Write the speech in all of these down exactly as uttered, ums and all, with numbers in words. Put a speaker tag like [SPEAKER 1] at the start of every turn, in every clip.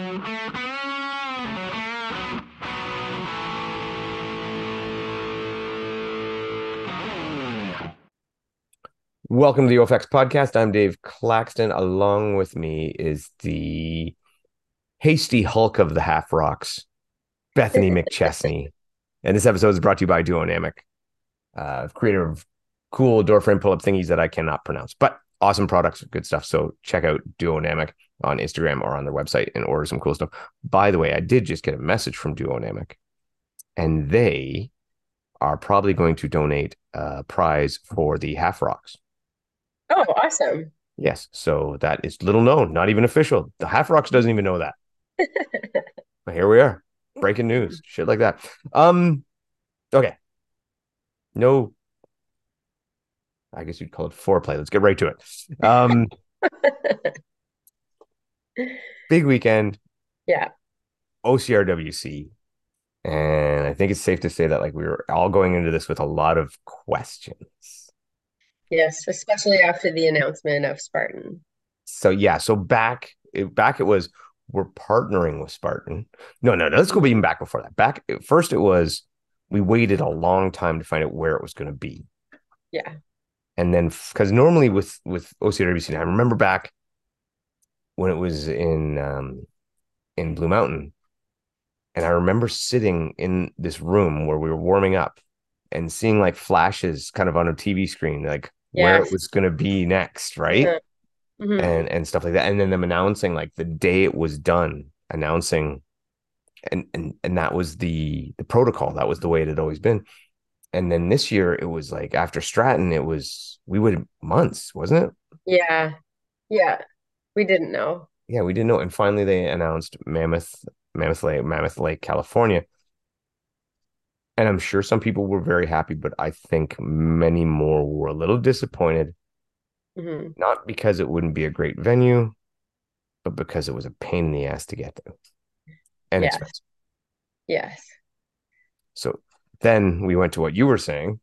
[SPEAKER 1] Welcome to the O F X podcast. I'm Dave Claxton. Along with me is the hasty Hulk of the Half Rocks, Bethany McChesney. And this episode is brought to you by Duonamic, uh, creator of cool door frame pull-up thingies that I cannot pronounce, but awesome products, good stuff. So check out Duonamic on Instagram or on their website and order some cool stuff. By the way, I did just get a message from Duonamic, and they are probably going to donate a prize for the Half Rocks.
[SPEAKER 2] Oh, awesome.
[SPEAKER 1] Yes, so that is little known, not even official. The Half Rocks doesn't even know that. But here we are, breaking news, shit like that. Um, okay, no, I guess you'd call it foreplay. Let's get right to it. Um, big weekend,
[SPEAKER 2] Yeah.
[SPEAKER 1] O C R W C, and I think it's safe to say that like we were all going into this with a lot of questions.
[SPEAKER 2] Yes, especially after the announcement of Spartan.
[SPEAKER 1] So yeah, so back it, back it was we're partnering with Spartan. No, no, no. Let's go even back before that. Back first, it was we waited a long time to find out where it was going to be,
[SPEAKER 2] Yeah.
[SPEAKER 1] and then because normally with with O C R W C, I remember back when it was in um, in Blue Mountain, and I remember sitting in this room where we were warming up and seeing like flashes kind of on a T V screen, like where it
[SPEAKER 2] Yes.
[SPEAKER 1] was going to be next, right?
[SPEAKER 2] Uh-huh. Hmm.
[SPEAKER 1] and and stuff like that, and then them announcing like the day it was done, announcing, and and and that was the the protocol. That was the way it had always been. And then this year it was like after Stratton, it was we waited months, wasn't it?
[SPEAKER 2] Yeah. Yeah. We didn't know.
[SPEAKER 1] Yeah, we didn't know. And finally they announced Mammoth, Mammoth Lake, Mammoth Lake, California. And I'm sure some people were very happy, but I think many more were a little disappointed,
[SPEAKER 2] Hmm.
[SPEAKER 1] not because it wouldn't be a great venue, but because it was a pain in the ass to get there and
[SPEAKER 2] Yes.
[SPEAKER 1] expensive.
[SPEAKER 2] Yes.
[SPEAKER 1] So then we went to what you were saying,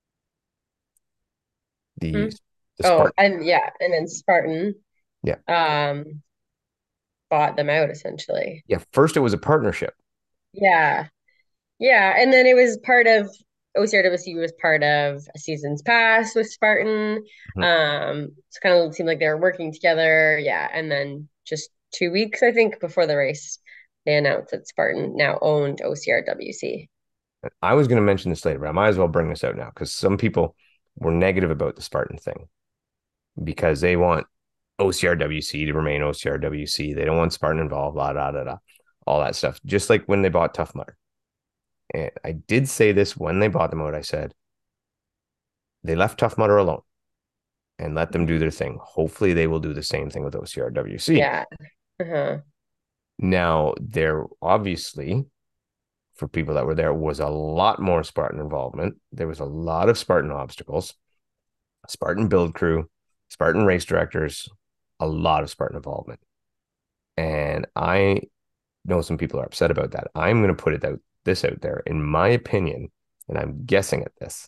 [SPEAKER 2] Hmm.
[SPEAKER 1] the the
[SPEAKER 2] Oh,
[SPEAKER 1] Spartan.
[SPEAKER 2] and yeah, and then Spartan
[SPEAKER 1] Yeah.
[SPEAKER 2] um bought them out essentially.
[SPEAKER 1] Yeah. First it was a partnership.
[SPEAKER 2] Yeah. Yeah, and then it was part of O C R W C was part of a season's pass with Spartan.
[SPEAKER 1] Mhm.
[SPEAKER 2] Um, it's kind of seemed like they were working together. Yeah, and then just two weeks, I think, before the race, they announced that Spartan now owned O C R W C.
[SPEAKER 1] I was going to mention this later, but I might as well bring this out now because some people were negative about the Spartan thing because they want O C R W C to remain O C R W C. They don't want Spartan involved, blah, blah, blah, blah, all that stuff. Just like when they bought Tough Mudder. And I did say this when they bought them out. I said, they left Tough Mudder alone and let them do their thing. Hopefully they will do the same thing with O C R W C.
[SPEAKER 2] Yeah. Uh-huh.
[SPEAKER 1] Now, there obviously, for people that were there, was a lot more Spartan involvement. There was a lot of Spartan obstacles, Spartan build crew, Spartan race directors, a lot of Spartan involvement. And I know some people are upset about that. I'm going to put it out this out there. In my opinion, and I'm guessing at this,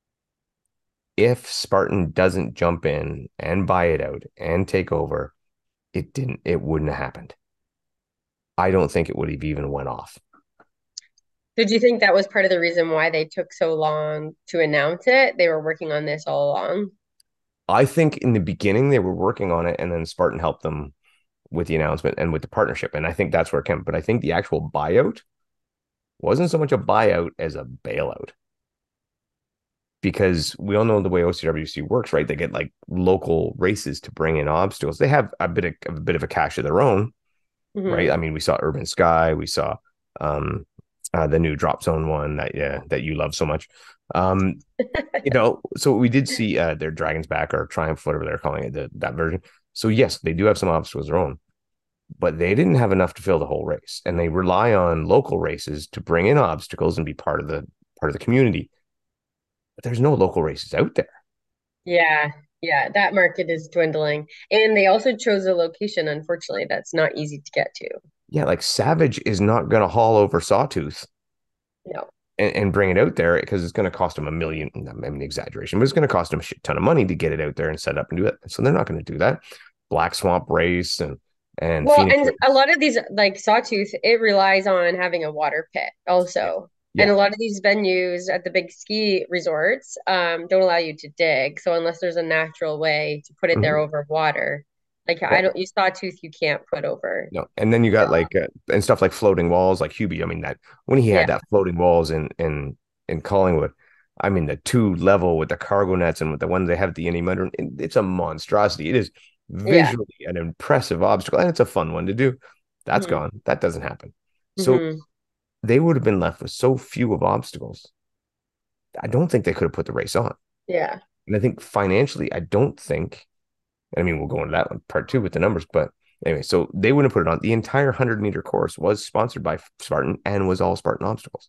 [SPEAKER 1] if Spartan doesn't jump in and buy it out and take over, it didn't, it wouldn't have happened. I don't think it would have even went off.
[SPEAKER 2] Did you think that was part of the reason why they took so long to announce it? They were working on this all along.
[SPEAKER 1] I think in the beginning they were working on it, and then Spartan helped them with the announcement and with the partnership. And I think that's where it came. But I think the actual buyout wasn't so much a buyout as a bailout. Because we all know the way O C W C works, right? They get like local races to bring in obstacles. They have a bit of a bit of a cache of their own, right?
[SPEAKER 2] Hmm.
[SPEAKER 1] I mean, we saw Urban Sky, we saw um uh, the new Drop Zone one that yeah that you love so much. Um, you know, so we did see uh, their Dragon's Back or Triumph, whatever they're calling it, the, that version. So yes, they do have some obstacles of their own, but they didn't have enough to fill the whole race, and they rely on local races to bring in obstacles and be part of the part of the community. But there's no local races out there.
[SPEAKER 2] Yeah, yeah, that market is dwindling. And they also chose a location, unfortunately, that's not easy to get to.
[SPEAKER 1] Yeah, like Savage is not going to haul over Sawtooth
[SPEAKER 2] No.
[SPEAKER 1] and, and bring it out there because it's going to cost them a million. I mean, exaggeration, but it's going to cost them a shit ton of money to get it out there and set up and do it. So they're not going to do that. Black Swamp Race and and
[SPEAKER 2] Well,
[SPEAKER 1] Phoenix
[SPEAKER 2] and a
[SPEAKER 1] was,
[SPEAKER 2] lot of these, like Sawtooth, it relies on having a water pit
[SPEAKER 1] yeah,
[SPEAKER 2] also. And a
[SPEAKER 1] yeah.
[SPEAKER 2] lot of these venues at the big ski resorts um, don't allow you to dig. So unless there's a natural way to put it there
[SPEAKER 1] Mhm.
[SPEAKER 2] over water, like I
[SPEAKER 1] Well,
[SPEAKER 2] don't, you Sawtooth, you can't put over.
[SPEAKER 1] no, and then you got like uh, and stuff like floating walls, like Hubie. I mean that when he
[SPEAKER 2] Yeah,
[SPEAKER 1] had that floating walls in in in Collingwood, I mean the two level with the cargo nets and with the ones they have at the Indy Mud, it's a monstrosity. It is
[SPEAKER 2] yeah.
[SPEAKER 1] visually an impressive obstacle, and it's a fun one to do. That's
[SPEAKER 2] hmm
[SPEAKER 1] gone. That doesn't happen. So
[SPEAKER 2] hmm
[SPEAKER 1] they would have been left with so few of obstacles. I don't think they could have put the race on.
[SPEAKER 2] Yeah.
[SPEAKER 1] And I think financially, I don't think, I mean, we'll go into that one part two with the numbers, but anyway, so they wouldn't put it on. The entire one hundred meter course was sponsored by Spartan and was all Spartan obstacles.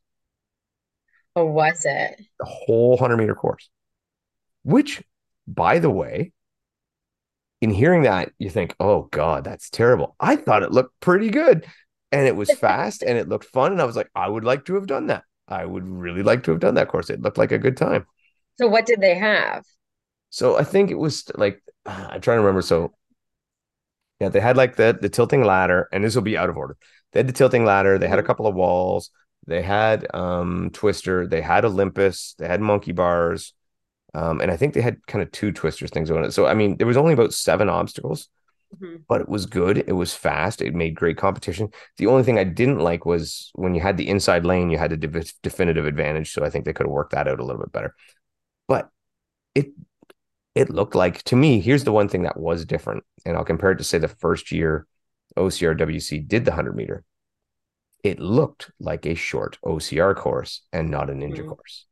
[SPEAKER 2] Or was it?
[SPEAKER 1] The whole one hundred meter course, which, by the way, in hearing that, you think, oh God, that's terrible. I thought it looked pretty good and it was fast and it looked fun. And I was like, I would like to have done that. I would really like to have done that course. It looked like a good time.
[SPEAKER 2] So what did they have?
[SPEAKER 1] So I think it was like, I'm trying to remember. So yeah, they had like the the tilting ladder, and this will be out of order. They had the tilting ladder. They had a
[SPEAKER 2] Mhm.
[SPEAKER 1] couple of walls. They had um Twister. They had Olympus. They had monkey bars. Um, and I think they had kind of two Twisters things on it. So I mean, there was only about seven obstacles,
[SPEAKER 2] Mhm.
[SPEAKER 1] but it was good. It was fast. It made great competition. The only thing I didn't like was when you had the inside lane, you had a de- definitive advantage. So I think they could have worked that out a little bit better. But it it looked like to me, here's the one thing that was different. And I'll compare it to say the first year O C R W C did the one hundred meter. It looked like a short O C R course and not a ninja
[SPEAKER 2] Mhm.
[SPEAKER 1] course.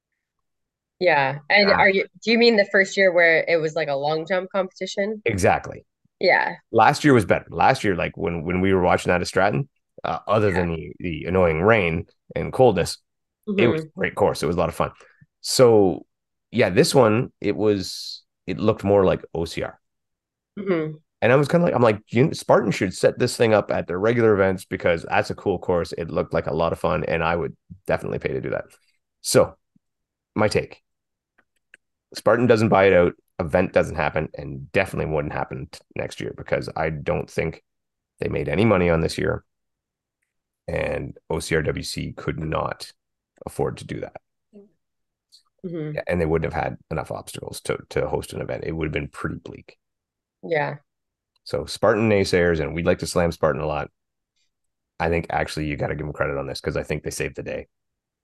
[SPEAKER 2] Yeah. And
[SPEAKER 1] Ah,
[SPEAKER 2] are you, do you mean the first year where it was like a long jump competition?
[SPEAKER 1] exactly.
[SPEAKER 2] Yeah.
[SPEAKER 1] Last year was better. Last year, like when when we were watching that at Stratton, uh, other than
[SPEAKER 2] Yeah.
[SPEAKER 1] the, the annoying rain and coldness, it was
[SPEAKER 2] hmm
[SPEAKER 1] a great course. It was a lot of fun. So yeah, this one, it was it looked more like O C R.
[SPEAKER 2] hmm
[SPEAKER 1] And I was kind of like, I'm like, you, Spartan should set this thing up at their regular events because that's a cool course. It looked like a lot of fun, and I would definitely pay to do that. So, my take: Spartan doesn't buy it out, event doesn't happen, and definitely wouldn't happen t- next year because I don't think they made any money on this year, and O C R W C could not afford to do that.
[SPEAKER 2] hmm
[SPEAKER 1] Yeah, and they wouldn't have had enough obstacles to to host an event. It would have been pretty bleak.
[SPEAKER 2] Yeah.
[SPEAKER 1] So Spartan naysayers, and we'd like to slam Spartan a lot. I think actually you got to give them credit on this because I think they saved the day.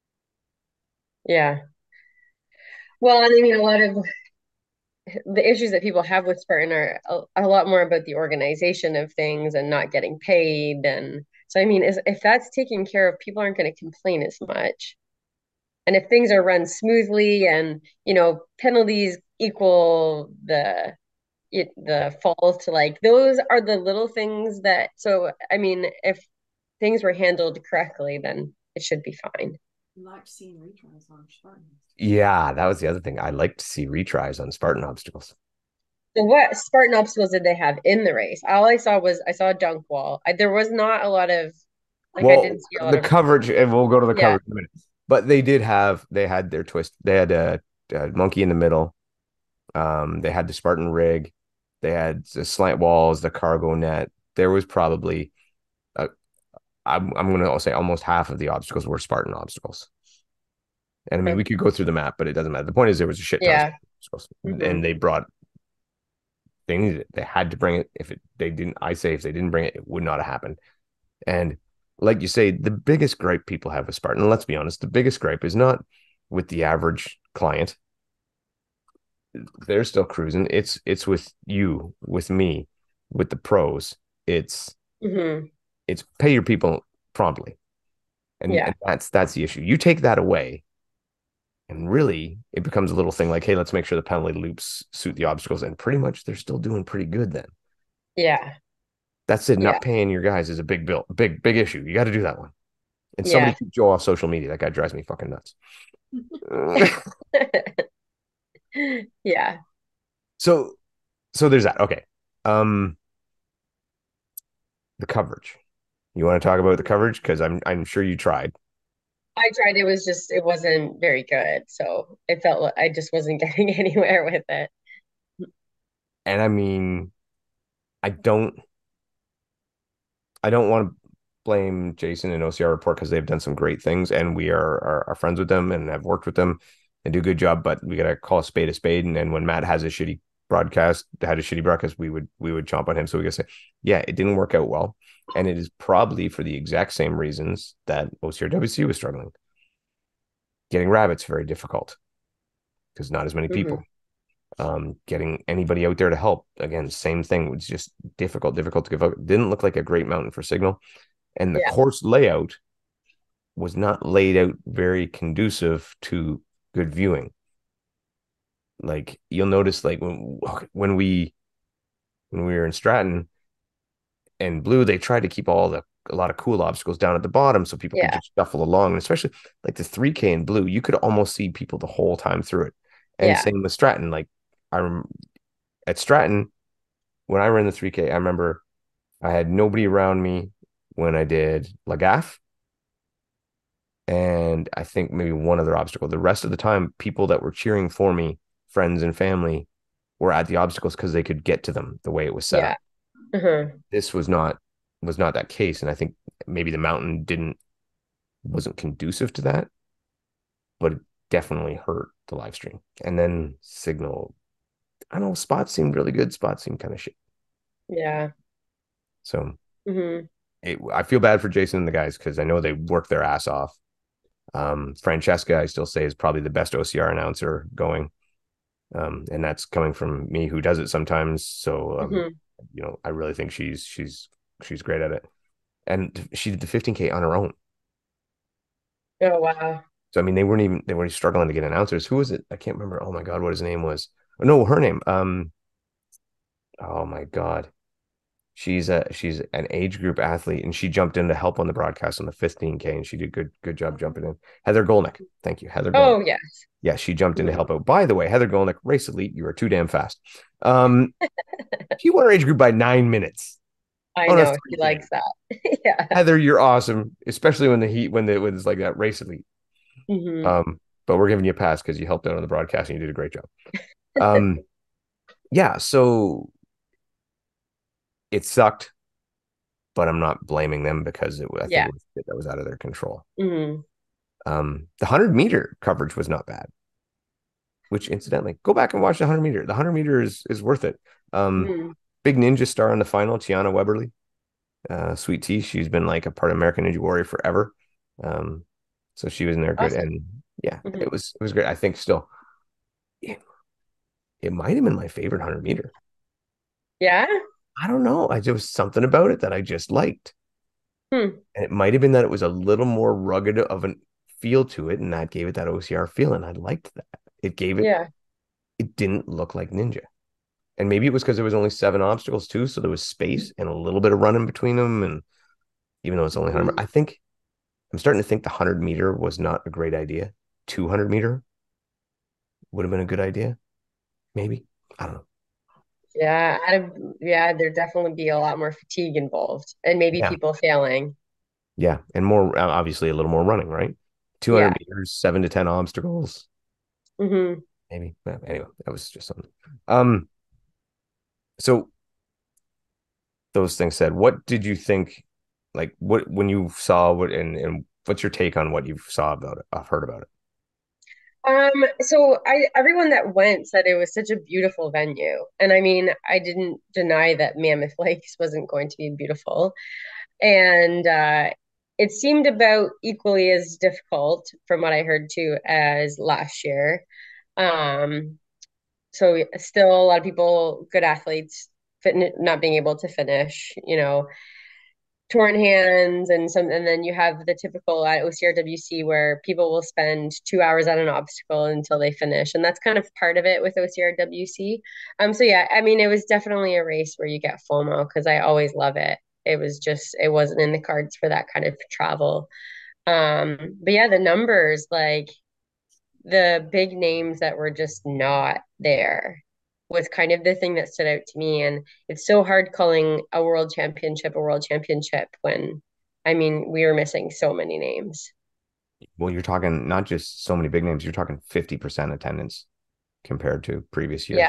[SPEAKER 2] Yeah. Well, and I mean, a lot of the issues that people have with Spartan are a, a lot more about the organization of things and not getting paid. And so, I mean, is, if that's taken care of, people aren't going to complain as much. And if things are run smoothly and, you know, penalties equal the it, the falls to like those are the little things that so I mean if things were handled correctly then it should be fine.
[SPEAKER 3] Like seeing retries on Spartan.
[SPEAKER 1] Yeah, that was the other thing. I like to see retries on Spartan obstacles.
[SPEAKER 2] So what Spartan obstacles did they have in the race? All I saw was I saw a dunk wall. I, there was not a lot of like I
[SPEAKER 1] Well,
[SPEAKER 2] didn't see a lot
[SPEAKER 1] the
[SPEAKER 2] of
[SPEAKER 1] coverage, and we'll go to the
[SPEAKER 2] yeah.
[SPEAKER 1] coverage in a minute. But they did have, they had their twist. They had a, a monkey in the middle. Um, they had the Spartan rig. They had the slant walls, the cargo net. There was probably, uh, I'm, I'm going to say almost half of the obstacles were Spartan obstacles. And I mean, we could go through the map, but it doesn't matter. The point is, there was a shit ton of
[SPEAKER 2] Yeah.
[SPEAKER 1] obstacles,
[SPEAKER 2] hmm
[SPEAKER 1] and they brought, they needed it. They had to bring it. If it, they didn't, I say, if they didn't bring it, it would not have happened. And like you say, the biggest gripe people have with Spartan, let's be honest, the biggest gripe is not with the average client. They're still cruising. It's it's with you, with me, with the pros. It's
[SPEAKER 2] hmm
[SPEAKER 1] it's pay your people promptly. And,
[SPEAKER 2] yeah.
[SPEAKER 1] and that's that's the issue. You take that away, and really it becomes a little thing like, hey, let's make sure the penalty loops suit the obstacles. And pretty much they're still doing pretty good then.
[SPEAKER 2] Yeah.
[SPEAKER 1] That's it.
[SPEAKER 2] Yeah.
[SPEAKER 1] Not paying your guys is a big bill, big, big issue. You got to do that one. And somebody
[SPEAKER 2] Yeah.
[SPEAKER 1] keep Joe off social media. That guy drives me fucking nuts.
[SPEAKER 2] Yeah.
[SPEAKER 1] so so there's that. Okay. Um the coverage. You want to talk about the coverage? Because I'm I'm sure you tried.
[SPEAKER 2] I tried. It was just, it wasn't very good. So it felt like I just wasn't getting anywhere with it.
[SPEAKER 1] And I mean, I don't. I don't want to blame Jason and O C R Report because they've done some great things, and we are, are are friends with them and have worked with them and do a good job. But we gotta call a spade a spade. And then when Matt has a shitty broadcast, had a shitty broadcast, we would we would chomp on him. So we gotta say, yeah, it didn't work out well, and it is probably for the exact same reasons that O C R W C was struggling. Getting rabbits very difficult because not as many
[SPEAKER 2] Hmm.
[SPEAKER 1] people. Um, getting anybody out there to help, again, same thing. It was just difficult, difficult to give up. Didn't look like a great mountain for signal, and the
[SPEAKER 2] Yeah.
[SPEAKER 1] course layout was not laid out very conducive to good viewing. Like you'll notice, like when when we when we were in Stratton and Blue, they tried to keep all the a lot of cool obstacles down at the bottom so people could
[SPEAKER 2] Yeah.
[SPEAKER 1] just shuffle along. And especially like the three K in Blue, you could almost see people the whole time through it. And
[SPEAKER 2] Yeah.
[SPEAKER 1] same with Stratton. Like I rem- at Stratton, when I ran the three K, I remember I had nobody around me when I did Lagaf, and I think maybe one other obstacle. The rest of the time, people that were cheering for me, friends and family, were at the obstacles because they could get to them the way it was set
[SPEAKER 2] Yeah.
[SPEAKER 1] up.
[SPEAKER 2] Uh-huh.
[SPEAKER 1] This was not was not that case, and I think maybe the mountain didn't wasn't conducive to that, but it definitely hurt the live stream. And then Signal, I don't know, spots seemed really good. Spots seemed kind of shit.
[SPEAKER 2] Yeah.
[SPEAKER 1] So
[SPEAKER 2] Hmm.
[SPEAKER 1] it, I feel bad for Jason and the guys because I know they worked their ass off. Um, Francesca, I still say, is probably the best O C R announcer going. Um, and that's coming from me who does it sometimes. So, um,
[SPEAKER 2] Hmm.
[SPEAKER 1] you know, I really think she's she's she's great at it. And she did the fifteen K on her own.
[SPEAKER 2] Oh, wow.
[SPEAKER 1] So I mean, they weren't even they were struggling to get announcers. Who was it? I can't remember. Oh my god, what his name was? Oh, no, her name. Um, oh my god, she's a she's an age group athlete, and she jumped in to help on the broadcast on the fifteen K, and she did good good job jumping in. Heather Golnick, thank you, Heather Golnick.
[SPEAKER 2] Oh, yes.
[SPEAKER 1] Yeah, she jumped in to
[SPEAKER 2] Mhm.
[SPEAKER 1] help out. By the way, Heather Golnick, race elite, you are too damn fast. Um, she won her age group by nine minutes
[SPEAKER 2] I
[SPEAKER 1] on a
[SPEAKER 2] know she
[SPEAKER 1] three K.
[SPEAKER 2] likes that. Yeah.
[SPEAKER 1] Heather, you're awesome, especially when the heat when the when it's like that race elite.
[SPEAKER 2] Hmm.
[SPEAKER 1] Um, but we're giving you a pass because you helped out on the broadcast and you did a great job. Um, yeah, so it sucked, but I'm not blaming them because it, I think
[SPEAKER 2] Yeah.
[SPEAKER 1] it was that was out of their control.
[SPEAKER 2] Hmm.
[SPEAKER 1] Um, the hundred meter coverage was not bad, which incidentally, go back and watch the hundred meter. The hundred meter is is worth it. Um,
[SPEAKER 2] Hmm.
[SPEAKER 1] big ninja star in the final, Tiana Weberly, uh, Sweet Tea. She's been like a part of American Ninja Warrior forever. Um, so she was in there good,
[SPEAKER 2] Awesome.
[SPEAKER 1] and yeah,
[SPEAKER 2] Hmm.
[SPEAKER 1] it was it was great. I think still, it, it might have been my favorite hundred meter.
[SPEAKER 2] Yeah.
[SPEAKER 1] I don't know. I there was something about it that I just liked.
[SPEAKER 2] Hmm.
[SPEAKER 1] And it might have been that it was a little more rugged of a feel to it, and that gave it that O C R feel, and I liked that. It gave it,
[SPEAKER 2] Yeah.
[SPEAKER 1] it didn't look like Ninja. And maybe it was because there was only seven obstacles too, so there was space and a little bit of running between them. And even though it's only one hundred,
[SPEAKER 2] Hmm.
[SPEAKER 1] I think I'm starting to think the one hundred meter was not a great idea. two hundred meter would have been a good idea, maybe. I don't know.
[SPEAKER 2] Yeah. Out of, yeah, there'd definitely be a lot more fatigue involved and maybe
[SPEAKER 1] Yeah,
[SPEAKER 2] people failing.
[SPEAKER 1] yeah, and more obviously a little more running, right?
[SPEAKER 2] Yeah.
[SPEAKER 1] two hundred meters, seven to ten obstacles,
[SPEAKER 2] Hmm.
[SPEAKER 1] maybe. Anyway, that was just something. Um, so those things said, what did you think? Like, what when you saw what and and what's your take on what you saw about it? I've heard about it.
[SPEAKER 2] Um, so I everyone that went said it was such a beautiful venue. And I mean, I didn't deny that Mammoth Lakes wasn't going to be beautiful. And uh it seemed about equally as difficult from what I heard too as last year. Um, so still a lot of people, good athletes, fit, not being able to finish, you know, torn hands and some, and then you have the typical at O C R W C where people will spend two hours at an obstacle until they finish, and that's kind of part of it with O C R W C. Um, so yeah, I mean, it was definitely a race where you get FOMO because I always love it. It was just it wasn't in the cards for that kind of travel. Um, but yeah, the numbers, like the big names that were just not there was kind of the thing that stood out to me. And it's so hard calling a world championship a world championship when, I mean, we were missing so many names.
[SPEAKER 1] Well, you're talking not just so many big names, you're talking fifty percent attendance compared to previous
[SPEAKER 2] Yeah.
[SPEAKER 1] years.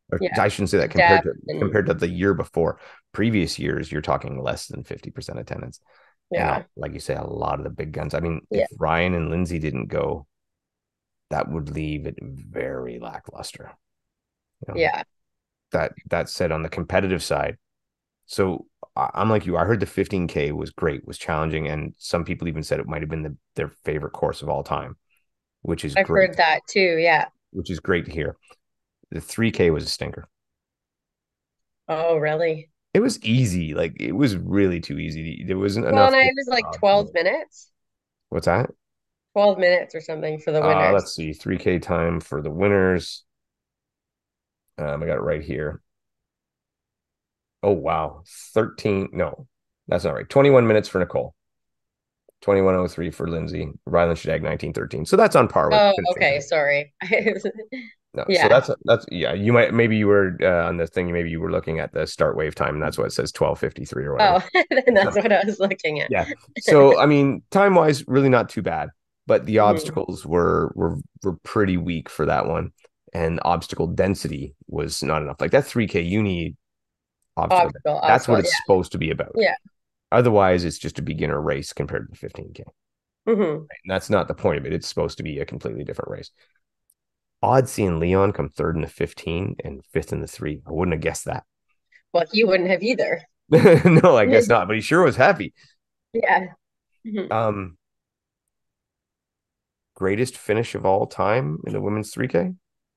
[SPEAKER 1] Or
[SPEAKER 2] Yeah.
[SPEAKER 1] I shouldn't say that compared
[SPEAKER 2] Depth
[SPEAKER 1] to
[SPEAKER 2] and
[SPEAKER 1] compared to the year before. Previous years, you're talking less than fifty percent attendance. And uh,
[SPEAKER 2] yeah.
[SPEAKER 1] like you say, a lot of the big guns. I mean,
[SPEAKER 2] Yeah.
[SPEAKER 1] if Ryan and Lindsay didn't go, that would leave it very lackluster. You know,
[SPEAKER 2] Yeah.
[SPEAKER 1] that that said, on the competitive side, so I- I'm like you. I heard the fifteen K was great, was challenging, and some people even said it might have been the, their favorite course of all time, which is
[SPEAKER 2] I've
[SPEAKER 1] great.
[SPEAKER 2] heard that too. Yeah.
[SPEAKER 1] Which is great to hear. The three K was a stinker.
[SPEAKER 2] Oh, really?
[SPEAKER 1] It was easy. Like it was really too easy. There wasn't
[SPEAKER 2] Well,
[SPEAKER 1] enough
[SPEAKER 2] and I
[SPEAKER 1] good
[SPEAKER 2] was like twelve
[SPEAKER 1] obstacles.
[SPEAKER 2] minutes,
[SPEAKER 1] What's that?
[SPEAKER 2] twelve minutes or something for the
[SPEAKER 1] Uh,
[SPEAKER 2] winners.
[SPEAKER 1] let's see. three K time for the winners. Um, I got it right here. Oh, wow. thirteen. No, that's not right. twenty-one minutes for Nicole. twenty-one oh three for Lindsay. Rylan Shadag nineteen thirteen. So that's on par with
[SPEAKER 2] Oh,
[SPEAKER 1] finishing
[SPEAKER 2] okay.
[SPEAKER 1] time.
[SPEAKER 2] Sorry.
[SPEAKER 1] No, so
[SPEAKER 2] Yeah.
[SPEAKER 1] that's that's yeah. You might maybe you were uh, on the thing. Maybe you were looking at the start wave time, and that's what it says twelve fifty-three or whatever.
[SPEAKER 2] Oh, then that's what I was looking at.
[SPEAKER 1] Yeah. So I mean, time wise, really not too bad, but the
[SPEAKER 2] Mhm.
[SPEAKER 1] obstacles were were were pretty weak for that one, and obstacle density was not enough. Like that three K, you need obstacle.
[SPEAKER 2] Obstacle,
[SPEAKER 1] That's what
[SPEAKER 2] obstacle.
[SPEAKER 1] it's supposed to be about.
[SPEAKER 2] Yeah.
[SPEAKER 1] Otherwise, it's just a beginner race compared to the fifteen K.
[SPEAKER 2] Yeah. Hmm.
[SPEAKER 1] And that's not the point of it. It's supposed to be a completely different race. Odd seeing Leon come third in the fifteen and fifth in the three. I wouldn't have guessed that.
[SPEAKER 2] Well, he wouldn't have either.
[SPEAKER 1] No, I guess not. But he sure was happy.
[SPEAKER 2] Yeah. Mhm.
[SPEAKER 1] Um, greatest finish of all time in the women's three K.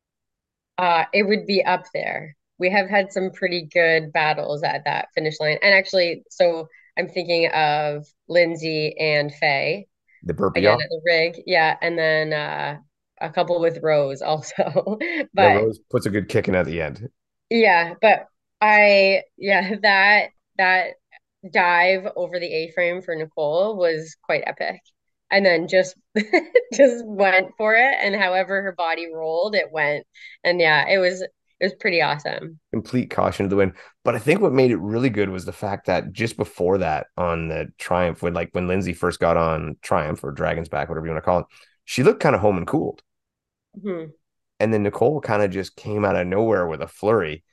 [SPEAKER 2] Uh, it would be up there. We have had some pretty good battles at that finish line. And actually, so I'm thinking of Lindsay and Faye
[SPEAKER 1] The burpee
[SPEAKER 2] again
[SPEAKER 1] off.
[SPEAKER 2] at the rig. Yeah. And then uh, a couple with Rose also.
[SPEAKER 1] Yeah,
[SPEAKER 2] But
[SPEAKER 1] Rose puts a good kick in at the end.
[SPEAKER 2] yeah, but I, yeah, that, that dive over the A-frame for Nicole was quite epic. And then just just went for it, and however her body rolled, it went. And yeah, it was it was pretty awesome.
[SPEAKER 1] Complete caution to the wind. But I think what made it really good was the fact that just before that on the Triumph, when like when Lindsay first got on Triumph or Dragon's Back, whatever you want to call it, she looked kind of home and cooled.
[SPEAKER 2] Mhm.
[SPEAKER 1] And then Nicole kind of just came out of nowhere with a flurry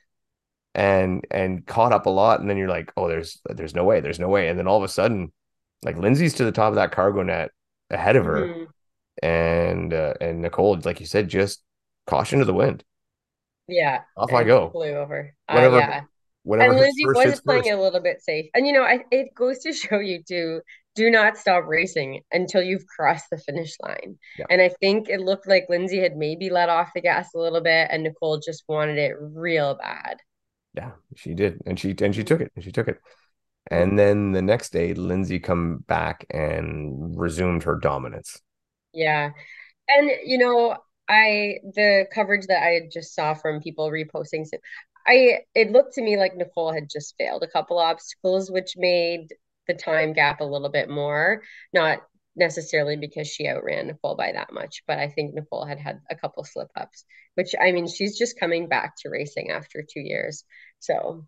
[SPEAKER 1] and and caught up a lot. And then you're like, oh, there's there's no way, there's no way. And then all of a sudden, like Lindsay's to the top of that cargo net ahead of her,
[SPEAKER 2] Mhm.
[SPEAKER 1] and uh, and Nicole, like you said, just caution to the wind.
[SPEAKER 2] Yeah,
[SPEAKER 1] Off I
[SPEAKER 2] and
[SPEAKER 1] go.
[SPEAKER 2] flew over. Uh
[SPEAKER 1] Whatever
[SPEAKER 2] yeah.
[SPEAKER 1] whatever
[SPEAKER 2] And
[SPEAKER 1] hits
[SPEAKER 2] Lindsay
[SPEAKER 1] first
[SPEAKER 2] was
[SPEAKER 1] hits
[SPEAKER 2] playing
[SPEAKER 1] first.
[SPEAKER 2] it a little bit safe. And you know, I, it goes to show you to do not stop racing until you've crossed the finish line.
[SPEAKER 1] Yeah.
[SPEAKER 2] And I think it looked like Lindsay had maybe let off the gas a little bit, and Nicole just wanted it real bad.
[SPEAKER 1] Yeah, she did. And she and she took it. And she took it.
[SPEAKER 2] Mhm.
[SPEAKER 1] And then the next day, Lindsay come back and resumed her dominance.
[SPEAKER 2] Yeah. And you know, I the coverage that I just saw from people reposting, so I it looked to me like Nicole had just failed a couple obstacles, which made the time gap a little bit more. Not necessarily because she outran Nicole by that much, but I think Nicole had had a couple slip ups, which I mean, she's just coming back to racing after two years. So,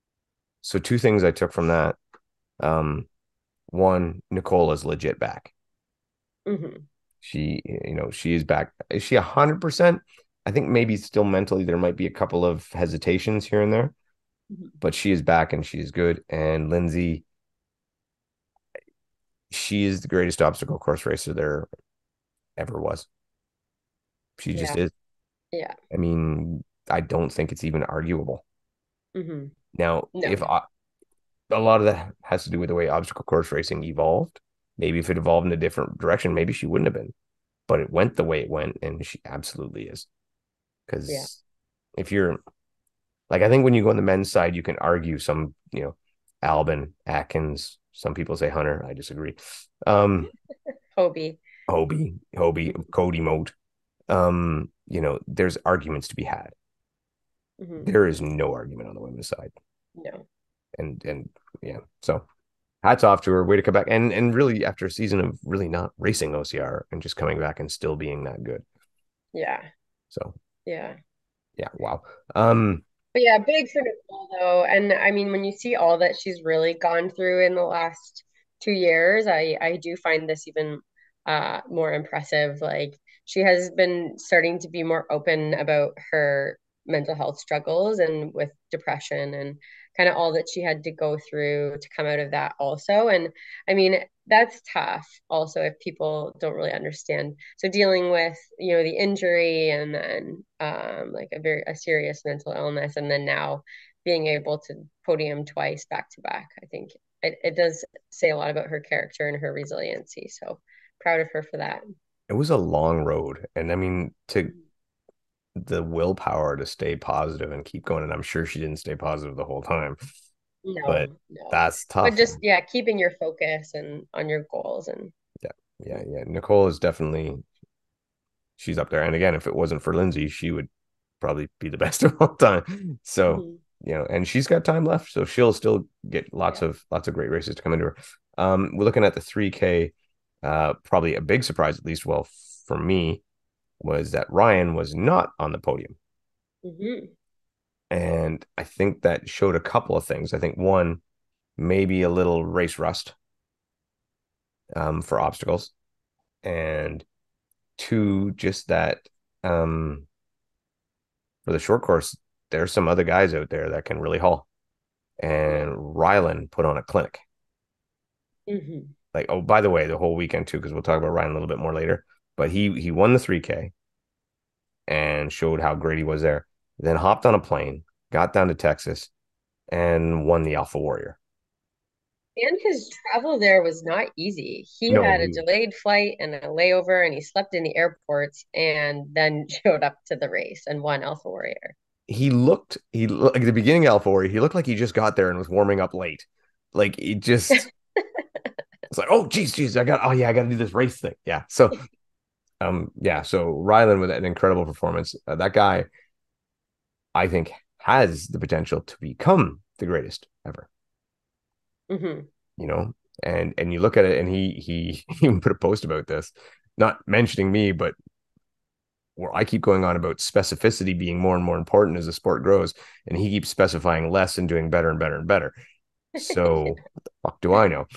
[SPEAKER 1] So two things I took from that. Um, one, Nicole is legit back.
[SPEAKER 2] mhm.
[SPEAKER 1] She, you know, she is back. Is she a hundred percent? I think maybe still mentally there might be a couple of hesitations here and there,
[SPEAKER 2] Mhm.
[SPEAKER 1] but she is back and she is good. And Lindsay, she is the greatest obstacle course racer there ever was. She just
[SPEAKER 2] Yeah,
[SPEAKER 1] is.
[SPEAKER 2] yeah.
[SPEAKER 1] I mean, I don't think it's even arguable.
[SPEAKER 2] Hmm.
[SPEAKER 1] Now, if
[SPEAKER 2] No.
[SPEAKER 1] I, a lot of that has to do with the way obstacle course racing evolved. Maybe if it evolved in a different direction, maybe she wouldn't have been. But it went the way it went, and she absolutely is.
[SPEAKER 2] Yeah.
[SPEAKER 1] Because if you're like, I think when you go on the men's side, you can argue some, you know, Albin, Atkins. Some people say Hunter. I disagree. Um,
[SPEAKER 2] Hobie.
[SPEAKER 1] Hobie, Hobie, Cody Moat. Um, you know, there's arguments to be had.
[SPEAKER 2] Hmm.
[SPEAKER 1] There is no argument on the women's side,
[SPEAKER 2] No.
[SPEAKER 1] and and yeah, so hats off to her. Way to come back, and and really after a season of really not racing O C R and just coming back and still being that good.
[SPEAKER 2] Yeah.
[SPEAKER 1] So
[SPEAKER 2] Yeah.
[SPEAKER 1] yeah, wow. Um,
[SPEAKER 2] But yeah, big for Nicole though. And I mean, when you see all that she's really gone through in the last two years, I I do find this even uh more impressive. Like she has been starting to be more open about her mental health struggles and with depression and kind of all that she had to go through to come out of that also. And I mean, that's tough also if people don't really understand. So dealing with, you know, the injury and then um, like a very a serious mental illness, and then now being able to podium twice back to back, I think it, it does say a lot about her character and her resiliency. So proud of her for that.
[SPEAKER 1] It was a long road. And I mean, to the willpower to stay positive and keep going. And I'm sure she didn't stay positive the whole time, but
[SPEAKER 2] No, no.
[SPEAKER 1] that's
[SPEAKER 2] But
[SPEAKER 1] tough.
[SPEAKER 2] just yeah, keeping your focus and on your goals and
[SPEAKER 1] Yeah, yeah, yeah. Nicole is definitely, she's up there. And again, if it wasn't for Lindsay, she would probably be the best of all time. So,
[SPEAKER 2] Mhm.
[SPEAKER 1] you know, and she's got time left, so she'll still get lots
[SPEAKER 2] Yeah.
[SPEAKER 1] of lots of great races to come into her. Um, we're looking at the three K. Uh, probably a big surprise, at least, well, for me, was that Ryan was not on the podium.
[SPEAKER 2] Mhm.
[SPEAKER 1] And I think that showed a couple of things. I think one, maybe a little race rust um, for obstacles, and two, just that um, for the short course, there's some other guys out there that can really haul. And Rylan put on a clinic.
[SPEAKER 2] Mhm.
[SPEAKER 1] Like, oh, by the way, the whole weekend too, because we'll talk about Ryan a little bit more later. But he he won the three K and showed how great he was there. Then hopped on a plane, got down to Texas, and won the Alpha Warrior.
[SPEAKER 2] And his travel there was not easy. He
[SPEAKER 1] No,
[SPEAKER 2] had a
[SPEAKER 1] he
[SPEAKER 2] delayed flight and a layover, and he slept in the airport and then showed up to the race and won Alpha Warrior.
[SPEAKER 1] he looked he like at the beginning of Alpha Warrior, he looked like he just got there and was warming up late. Like he just it's like, oh geez, geez, I got oh yeah, I got to do this race thing. Yeah. So um yeah, so Rylan with an incredible performance. Uh, that guy, I think, has the potential to become the greatest ever.
[SPEAKER 2] Hmm.
[SPEAKER 1] You know, and and you look at it, and he he even put a post about this, not mentioning me, but where I keep going on about specificity being more and more important as the sport grows, and he keeps specifying less and doing better and better and better. So what the fuck do I know?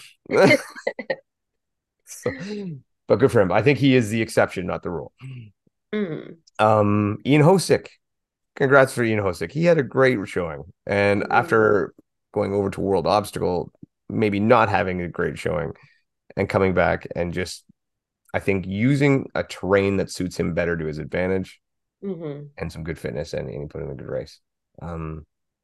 [SPEAKER 1] So, but good for him. I think he is the exception, not the rule.
[SPEAKER 2] Hmm.
[SPEAKER 1] Um, Ian Hosick, congrats for Ian Hosick. He had a great showing, and
[SPEAKER 2] Hmm.
[SPEAKER 1] after going over to World Obstacle, maybe not having a great showing, and coming back and just, I think, using a terrain that suits him better to his advantage
[SPEAKER 2] Hmm.
[SPEAKER 1] and some good fitness, and, and he put in a good race. Um,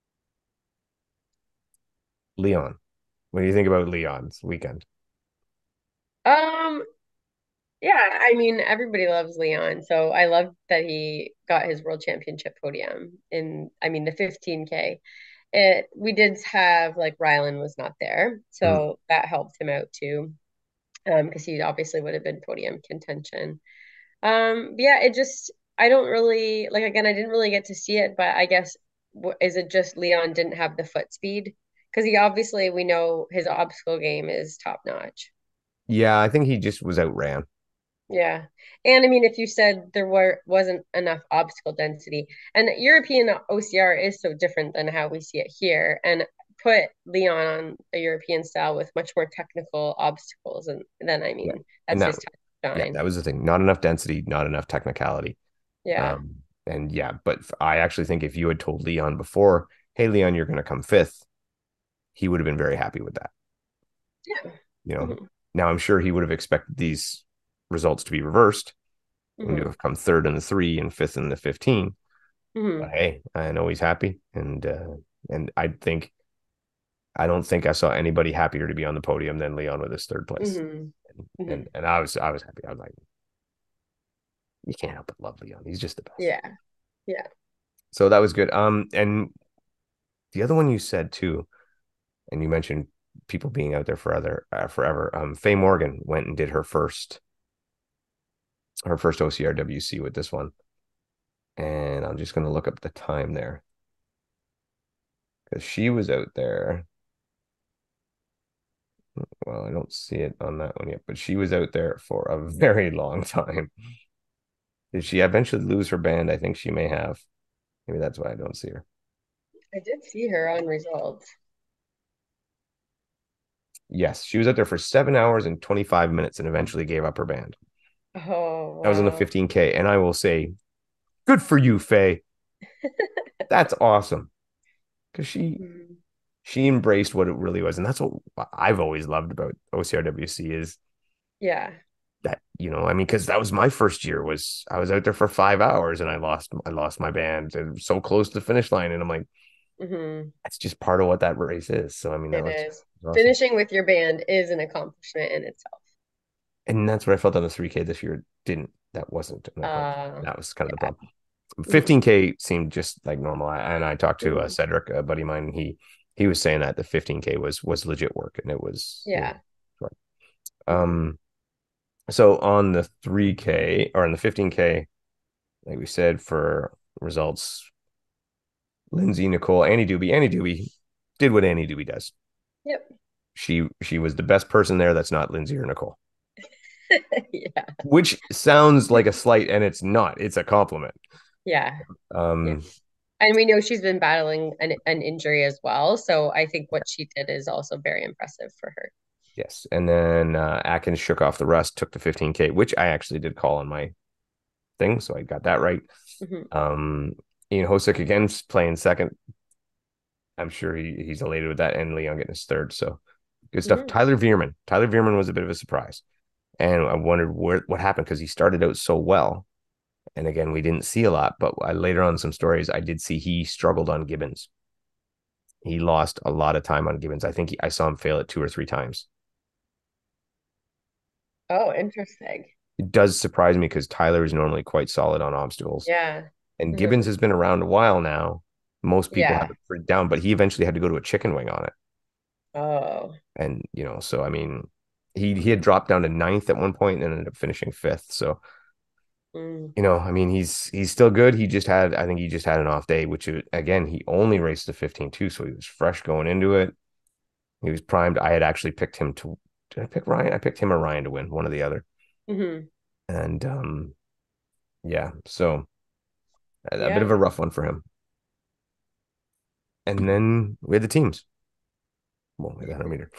[SPEAKER 1] Leon, what do you think about Leon's weekend?
[SPEAKER 2] Um, yeah, I mean, everybody loves Leon, so I love that he got his world championship podium in, I mean, the fifteen K. It we did have like Rylan was not there,
[SPEAKER 1] Mm.
[SPEAKER 2] so that helped him out too, um, because he obviously would have been podium contention. Um, but yeah, it just I don't really like again, I didn't really get to see it, but I guess w- is it just Leon didn't have the foot speed? Because he obviously we know his obstacle game is top notch.
[SPEAKER 1] Yeah, I think he just was outran.
[SPEAKER 2] Yeah. And I mean, if you said there were wasn't enough obstacle density, and European O C R is so different than how we see it here, and put Leon on a European style with much more technical obstacles, and then I
[SPEAKER 1] Yeah,
[SPEAKER 2] mean,
[SPEAKER 1] and
[SPEAKER 2] that's
[SPEAKER 1] that
[SPEAKER 2] his time to
[SPEAKER 1] yeah,
[SPEAKER 2] shine.
[SPEAKER 1] that was the thing. Not enough density, not enough technicality.
[SPEAKER 2] Yeah.
[SPEAKER 1] Um, and yeah, but I actually think if you had told Leon before, hey Leon, you're going to come fifth, he would have been very happy with that.
[SPEAKER 2] Yeah.
[SPEAKER 1] You know,
[SPEAKER 2] Hmm.
[SPEAKER 1] now I'm sure he would have expected these results to be reversed and to
[SPEAKER 2] Hmm.
[SPEAKER 1] have come third in the three and fifth in the fifteen. But
[SPEAKER 2] Hmm.
[SPEAKER 1] hey, I know he's happy, and uh, and I think I don't think I saw anybody happier to be on the podium than Leon with his third place.
[SPEAKER 2] Hmm.
[SPEAKER 1] And
[SPEAKER 2] Hmm.
[SPEAKER 1] and, and I was I was happy. I was like, you can't help but love Leon. He's just the best.
[SPEAKER 2] Yeah. Yeah.
[SPEAKER 1] So that was good. Um, and the other one you said too, and you mentioned people being out there forever, uh, forever. Um, Faye Morgan went and did her first her first O C R W C with this one, and I'm just gonna look up the time there because she was out there. Well, I don't see it on that one yet, but she was out there for a very long time. Did she eventually lose her band? I think she may have. Maybe that's why I don't see her.
[SPEAKER 2] I did see her on results.
[SPEAKER 1] Yes, she was out there for seven hours and twenty-five minutes and eventually gave up her band.
[SPEAKER 2] Oh,
[SPEAKER 1] That was on the
[SPEAKER 2] wow.
[SPEAKER 1] fifteen K. And I will say, good for you, Faye. That's awesome because she
[SPEAKER 2] Mhm.
[SPEAKER 1] she embraced what it really was, and that's what I've always loved about O C R W C is
[SPEAKER 2] Yeah.
[SPEAKER 1] that, you know, I mean, because that was my first year. Was I was out there for five hours and I lost I lost my band and so close to the finish line, and I'm like,
[SPEAKER 2] Hmm.
[SPEAKER 1] that's just part of what that race is. So I mean, that
[SPEAKER 2] It
[SPEAKER 1] was,
[SPEAKER 2] is.
[SPEAKER 1] was awesome,
[SPEAKER 2] Finishing with your band is an accomplishment in itself.
[SPEAKER 1] and that's what I felt on the three K this year. Didn't That wasn't an accomplishment.
[SPEAKER 2] Uh,
[SPEAKER 1] That was kind of the
[SPEAKER 2] yeah.
[SPEAKER 1] problem.
[SPEAKER 2] Hmm.
[SPEAKER 1] fifteen K seemed just like normal. I, and I talked to uh,
[SPEAKER 2] Hmm.
[SPEAKER 1] Cedric, a buddy of mine. He he was saying that the fifteen K was was legit work, and it was it
[SPEAKER 2] Yeah.
[SPEAKER 1] was.
[SPEAKER 2] Hmm.
[SPEAKER 1] Um, so on the three K or on the fifteen K, like we said, for results, Lindsay, Nicole, Annie Doobie. Annie Doobie did what Annie Doobie does.
[SPEAKER 2] Yep.
[SPEAKER 1] She she was the best person there that's not Lindsay or Nicole,
[SPEAKER 2] Yeah.
[SPEAKER 1] which sounds like a slight, and it's not. It's a compliment.
[SPEAKER 2] Yeah. Yeah.
[SPEAKER 1] Um,
[SPEAKER 2] And we know she's been battling an, an injury as well. So I think what she did is also very impressive for her.
[SPEAKER 1] yes, and then uh, Atkins shook off the rust, took the fifteen K, which I actually did call on my thing, so I got that right.
[SPEAKER 2] Hmm.
[SPEAKER 1] Um, Ian Hosick again playing second. I'm sure he, he's elated with that, and Leon getting his third. So good stuff.
[SPEAKER 2] Hmm.
[SPEAKER 1] Tyler Veerman. Tyler Veerman was a bit of a surprise, and I wondered where what happened because he started out so well, and again we didn't see a lot. But I, later on some stories, I did see he struggled on Gibbons. He lost a lot of time on Gibbons. I think he, I saw him fail it two or three times.
[SPEAKER 2] Oh, interesting.
[SPEAKER 1] It does surprise me because Tyler is normally quite solid on obstacles,
[SPEAKER 2] Yeah.
[SPEAKER 1] and
[SPEAKER 2] Hmm.
[SPEAKER 1] Gibbons has been around a while now. Most people have
[SPEAKER 2] Yeah.
[SPEAKER 1] it pretty down, but he eventually had to go to a chicken wing on it.
[SPEAKER 2] Oh.
[SPEAKER 1] And, you know, so I mean, he he had dropped down to ninth at one point and ended up finishing fifth. So,
[SPEAKER 2] Mm.
[SPEAKER 1] you know, I mean, he's he's still good. He just had, I think he just had an off day, which is, again, he only raced the fifteen too, so he was fresh going into it. He was primed. I had actually picked him to, did I pick Ryan? I picked him or Ryan to win, one or the other.
[SPEAKER 2] Hmm.
[SPEAKER 1] And um, yeah, so a, a bit
[SPEAKER 2] Yeah.
[SPEAKER 1] of a rough one for him. And then we had the teams. Well, we had the one hundred meter.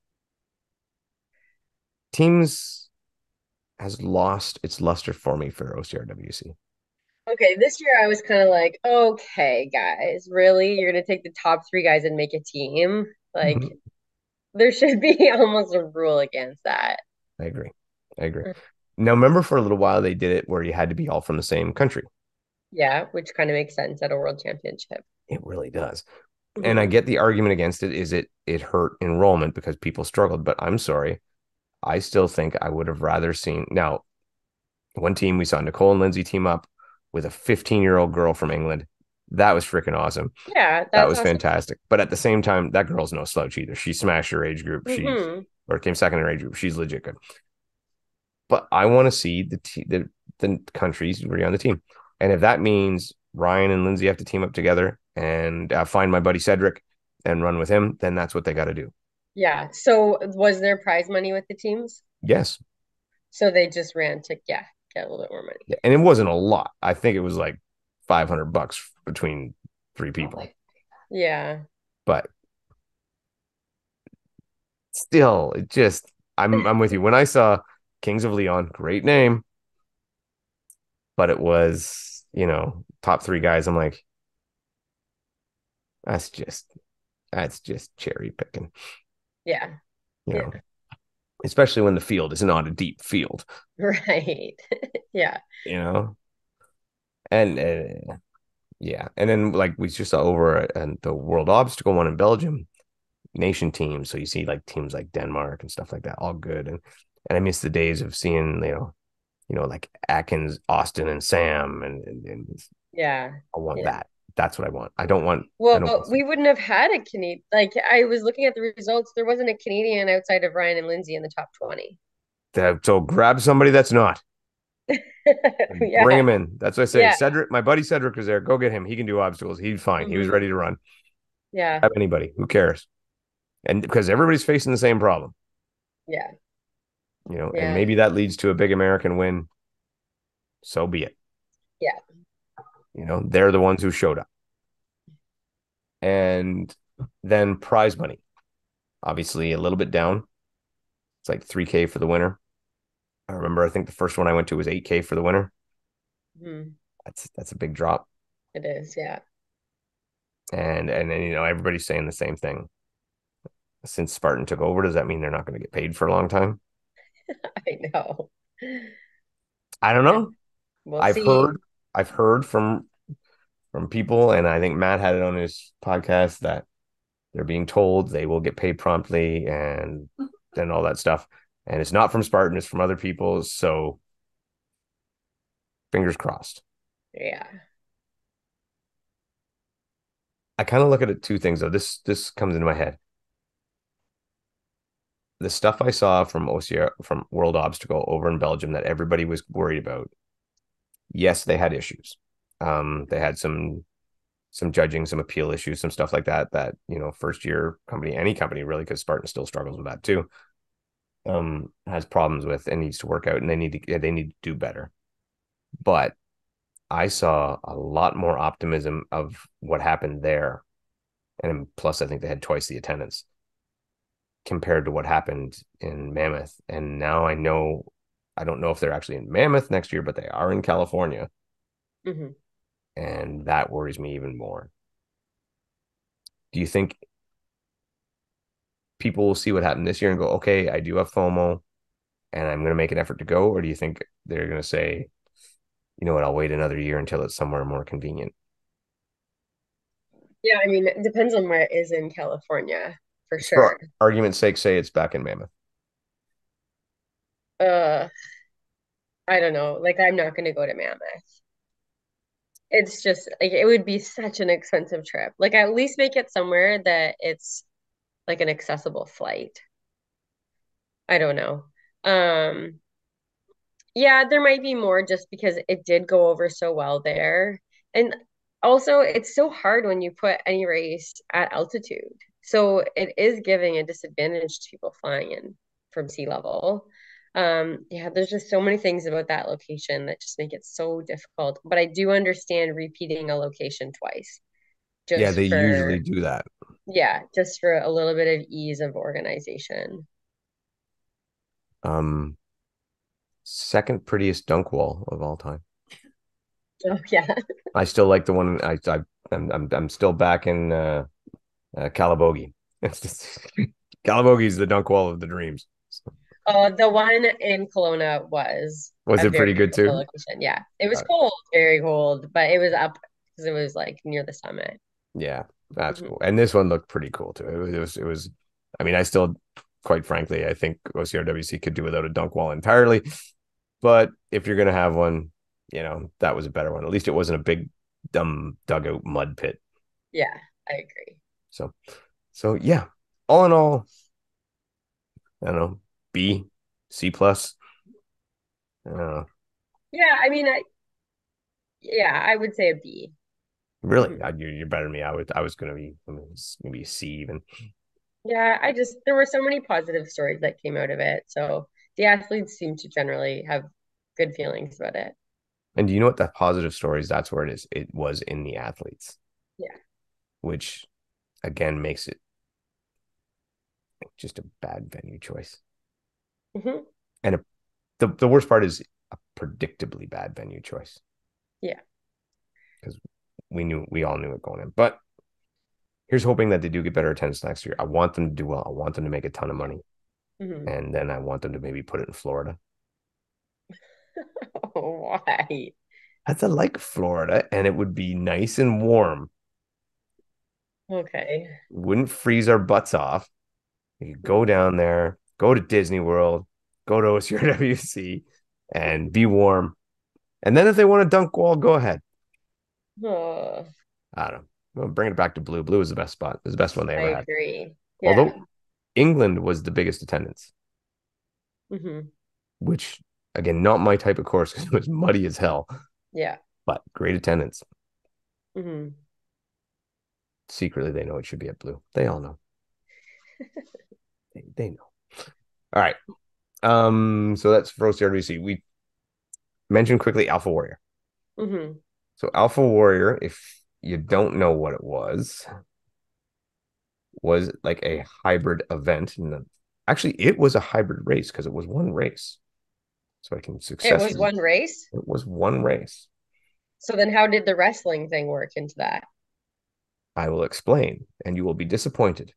[SPEAKER 1] Teams has lost its luster for me for O C R W C.
[SPEAKER 2] Okay, this year I was kind of like, okay, guys, really? You're gonna take the top three guys and make a team? Like,
[SPEAKER 1] Mhm.
[SPEAKER 2] there should be almost a rule against that.
[SPEAKER 1] I agree. I agree. Now, remember for a little while they did it where you had to be all from the same country.
[SPEAKER 2] Yeah, which kind of makes sense at a world championship.
[SPEAKER 1] It really does. And I
[SPEAKER 2] Hmm.
[SPEAKER 1] get the argument against it is it it hurt enrollment because people struggled, but I'm sorry. I still think I would have rather seen now one team we saw Nicole and Lindsay team up with a fifteen year old girl from England. That was freaking awesome.
[SPEAKER 2] Yeah,
[SPEAKER 1] That
[SPEAKER 2] that's
[SPEAKER 1] was
[SPEAKER 2] awesome.
[SPEAKER 1] fantastic. But at the same time, that girl's no slouch either. She smashed her age group. She's
[SPEAKER 2] Hmm.
[SPEAKER 1] or came second in her age group. She's legit good. But I want to see the te- the the countries already on the team, and if that means Ryan and Lindsay have to team up together and uh, find my buddy Cedric and run with him, then that's what they got to do.
[SPEAKER 2] Yeah. So was there prize money with the teams?
[SPEAKER 1] Yes,
[SPEAKER 2] So they just ran to, yeah, get a little bit more money.
[SPEAKER 1] and it wasn't a lot. I think it was like five hundred bucks between three people,
[SPEAKER 2] Yeah.
[SPEAKER 1] but still, it just I'm I'm with you. When I saw Kings of Leon, great name, but it was, you know, top three guys. I'm like, that's just that's just cherry picking,
[SPEAKER 2] Yeah.
[SPEAKER 1] you
[SPEAKER 2] Yeah.
[SPEAKER 1] know, especially when the field is not a deep field,
[SPEAKER 2] Right. Yeah.
[SPEAKER 1] you know, and uh, yeah, and then like we just saw over and the World Obstacle one in Belgium, nation teams. So you see like teams like Denmark and stuff like that, all good, and and I miss the days of seeing, you know, you know, like Atkins, Austin, and Sam, and, and, and
[SPEAKER 2] Yeah.
[SPEAKER 1] I want
[SPEAKER 2] Yeah.
[SPEAKER 1] that. That's what I want. I don't want. I don't
[SPEAKER 2] Well,
[SPEAKER 1] want
[SPEAKER 2] we wouldn't have had a Canadian. Like, I was looking at the results. There wasn't a Canadian outside of Ryan and Lindsay in the top twenty.
[SPEAKER 1] to, so grab somebody that's not and bring
[SPEAKER 2] Yeah.
[SPEAKER 1] him in. That's what I say.
[SPEAKER 2] Yeah.
[SPEAKER 1] Cedric, my buddy Cedric was there. Go get him. He can do obstacles. He's fine. He was
[SPEAKER 2] Hmm.
[SPEAKER 1] ready to run.
[SPEAKER 2] Yeah.
[SPEAKER 1] Have anybody. Who cares? And because everybody's facing the same problem,
[SPEAKER 2] Yeah.
[SPEAKER 1] you know, and
[SPEAKER 2] Yeah.
[SPEAKER 1] maybe that leads to a big American win. So be it.
[SPEAKER 2] Yeah.
[SPEAKER 1] You know, they're the ones who showed up. And then prize money, obviously a little bit down. It's like three K for the winner. I remember, I think the first one I went to was eight K for the winner.
[SPEAKER 2] Hmm.
[SPEAKER 1] That's that's a big drop.
[SPEAKER 2] It is, yeah.
[SPEAKER 1] And and then, you know, everybody's saying the same thing. Since Spartan took over, does that mean they're not going to get paid for a long time?
[SPEAKER 2] I know.
[SPEAKER 1] I don't
[SPEAKER 2] Yeah,
[SPEAKER 1] know.
[SPEAKER 2] we'll
[SPEAKER 1] I've
[SPEAKER 2] see.
[SPEAKER 1] heard I've heard from from people, and I think Matt had it on his podcast that they're being told they will get paid promptly and and all that stuff. And it's not from Spartan, it's from other people. So fingers crossed.
[SPEAKER 2] Yeah.
[SPEAKER 1] I kind of look at it two things though. This this comes into my head. The stuff I saw from O C R from World Obstacle over in Belgium that everybody was worried about. Yes, they had issues. Um, they had some some judging, some appeal issues, some stuff like that. That you know, first year company, any company really, because Spartan still struggles with that too. Um, has problems with and needs to work out, and they need to they need to do better. But I saw a lot more optimism of what happened there, and plus, I think they had twice the attendance compared to what happened in Mammoth. And now I know, I don't know if they're actually in Mammoth next year, but they are in California.
[SPEAKER 2] Hmm.
[SPEAKER 1] And that worries me even more. Do you think people will see what happened this year and go, okay, I do have FOMO and I'm going to make an effort to go? Or do you think they're going to say, you know what, I'll wait another year until it's somewhere more convenient?
[SPEAKER 2] Yeah, I mean, it depends on where it is in California, for
[SPEAKER 1] For
[SPEAKER 2] sure.
[SPEAKER 1] argument's sake, say it's back in Mammoth.
[SPEAKER 2] Uh, I don't know. Like, I'm not going to go to Mammoth. It's just like it would be such an expensive trip. Like, at least make it somewhere that it's like an accessible flight. I don't know. Um, Yeah, there might be more just because it did go over so well there. And also, it's so hard when you put any race at altitude. So it is giving a disadvantage to people flying in from sea level. Um, yeah, there's just so many things about that location that just make it so difficult. But I do understand repeating a location twice
[SPEAKER 1] Yeah,
[SPEAKER 2] just
[SPEAKER 1] they usually
[SPEAKER 2] for,
[SPEAKER 1] do that.
[SPEAKER 2] yeah, just for a little bit of ease of organization.
[SPEAKER 1] Um, second prettiest dunk wall of all time.
[SPEAKER 2] Oh, yeah.
[SPEAKER 1] I still like the one I, I I'm I'm I'm still back in uh, uh Calabogie. It's just Calabogie's the dunk wall of the dreams. So,
[SPEAKER 2] Oh, the one in Kelowna was
[SPEAKER 1] was
[SPEAKER 2] a
[SPEAKER 1] it
[SPEAKER 2] very
[SPEAKER 1] pretty good
[SPEAKER 2] beautiful
[SPEAKER 1] too?
[SPEAKER 2] location. Yeah. It was
[SPEAKER 1] Uh,
[SPEAKER 2] cold, very cold, but it was up because it was like near the summit.
[SPEAKER 1] yeah, that's
[SPEAKER 2] Mhm.
[SPEAKER 1] cool. And this one looked pretty cool too. It was, it was it was I mean, I still quite frankly, I think O C R W C could do without a dunk wall entirely. But if you're gonna have one, you know, that was a better one. At least it wasn't a big dumb dugout mud pit.
[SPEAKER 2] Yeah, I agree.
[SPEAKER 1] So so yeah, all in all, I don't know, B, C plus. I don't know.
[SPEAKER 2] Yeah, I mean, I yeah, I would say a B.
[SPEAKER 1] Really,
[SPEAKER 2] Mhm.
[SPEAKER 1] I, you're, you're better than me. I would I was gonna be I mean, it's gonna be a C even.
[SPEAKER 2] Yeah, I just there were so many positive stories that came out of it. So the athletes seem to generally have good feelings about it.
[SPEAKER 1] And do you know what, that positive stories? That's where it is. It was in the athletes,
[SPEAKER 2] Yeah.
[SPEAKER 1] which again makes it just a bad venue choice.
[SPEAKER 2] Hmm.
[SPEAKER 1] And a, the the worst part is a predictably bad venue choice
[SPEAKER 2] Yeah.
[SPEAKER 1] because we knew we all knew it going in. But here's hoping that they do get better attendance next year. I want them to do well. I want them to make a ton of
[SPEAKER 2] Yeah.
[SPEAKER 1] money,
[SPEAKER 2] Hmm.
[SPEAKER 1] and then I want them to maybe put it in Florida.
[SPEAKER 2] Oh, why?
[SPEAKER 1] That's a like Florida, and it would be nice and warm.
[SPEAKER 2] Okay.
[SPEAKER 1] Wouldn't freeze our butts off. You could go down there, go to Disney World, go to O C R W C, and be warm. And then if they want to dunk wall, go ahead.
[SPEAKER 2] Oh,
[SPEAKER 1] I don't know. Well, bring it back to blue. Blue is the best spot. It's the best one they
[SPEAKER 2] I
[SPEAKER 1] ever had.
[SPEAKER 2] agree. Yeah.
[SPEAKER 1] Although England was the biggest attendance,
[SPEAKER 2] Hmm.
[SPEAKER 1] which again, not my type of course because it was muddy as hell,
[SPEAKER 2] Yeah.
[SPEAKER 1] but great attendance.
[SPEAKER 2] Hmm.
[SPEAKER 1] Secretly, they know it should be at blue. They all know. They, they know. All right. Um, so that's for O C R W C. We mentioned quickly Alpha Warrior.
[SPEAKER 2] Hmm.
[SPEAKER 1] So Alpha Warrior, if you don't know what it was, was like a hybrid event. And actually, it was a hybrid race because it was one race. So I can
[SPEAKER 2] It was
[SPEAKER 1] successfully,
[SPEAKER 2] one race.
[SPEAKER 1] it was one race.
[SPEAKER 2] So then how did the wrestling thing work into that?
[SPEAKER 1] I will explain, and you will be disappointed.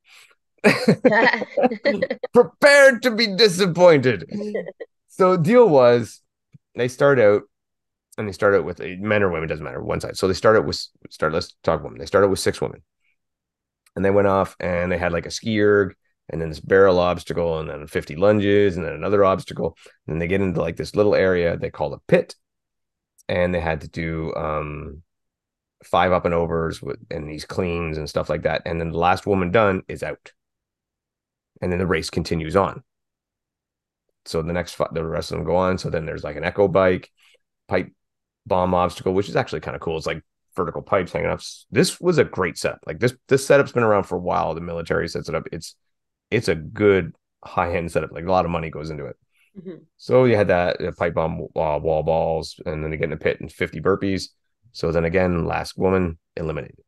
[SPEAKER 1] Prepared to be disappointed. So deal was they start out and they start out with men or women, doesn't matter, one side. So they started with start let's talk women. They started with six women. And they went off and they had like a ski erg and then this barrel obstacle and then fifty lunges and then another obstacle. And then they get into like this little area they call a pit. And they had to do um five up and overs with and these cleans and stuff like that. And then the last woman done is out. And then the race continues on. So the next the rest of them go on. So then there's like an echo bike, pipe bomb obstacle, which is actually kind of cool. It's like vertical pipes hanging up. This was a great setup. Like this this setup's been around for a while. The military sets it up. It's it's a good high end setup. Like a lot of money goes into it. Mm-hmm. So you had that uh, pipe bomb uh, wall balls, and then they get in a pit and fifty burpees. So then again, last woman eliminated.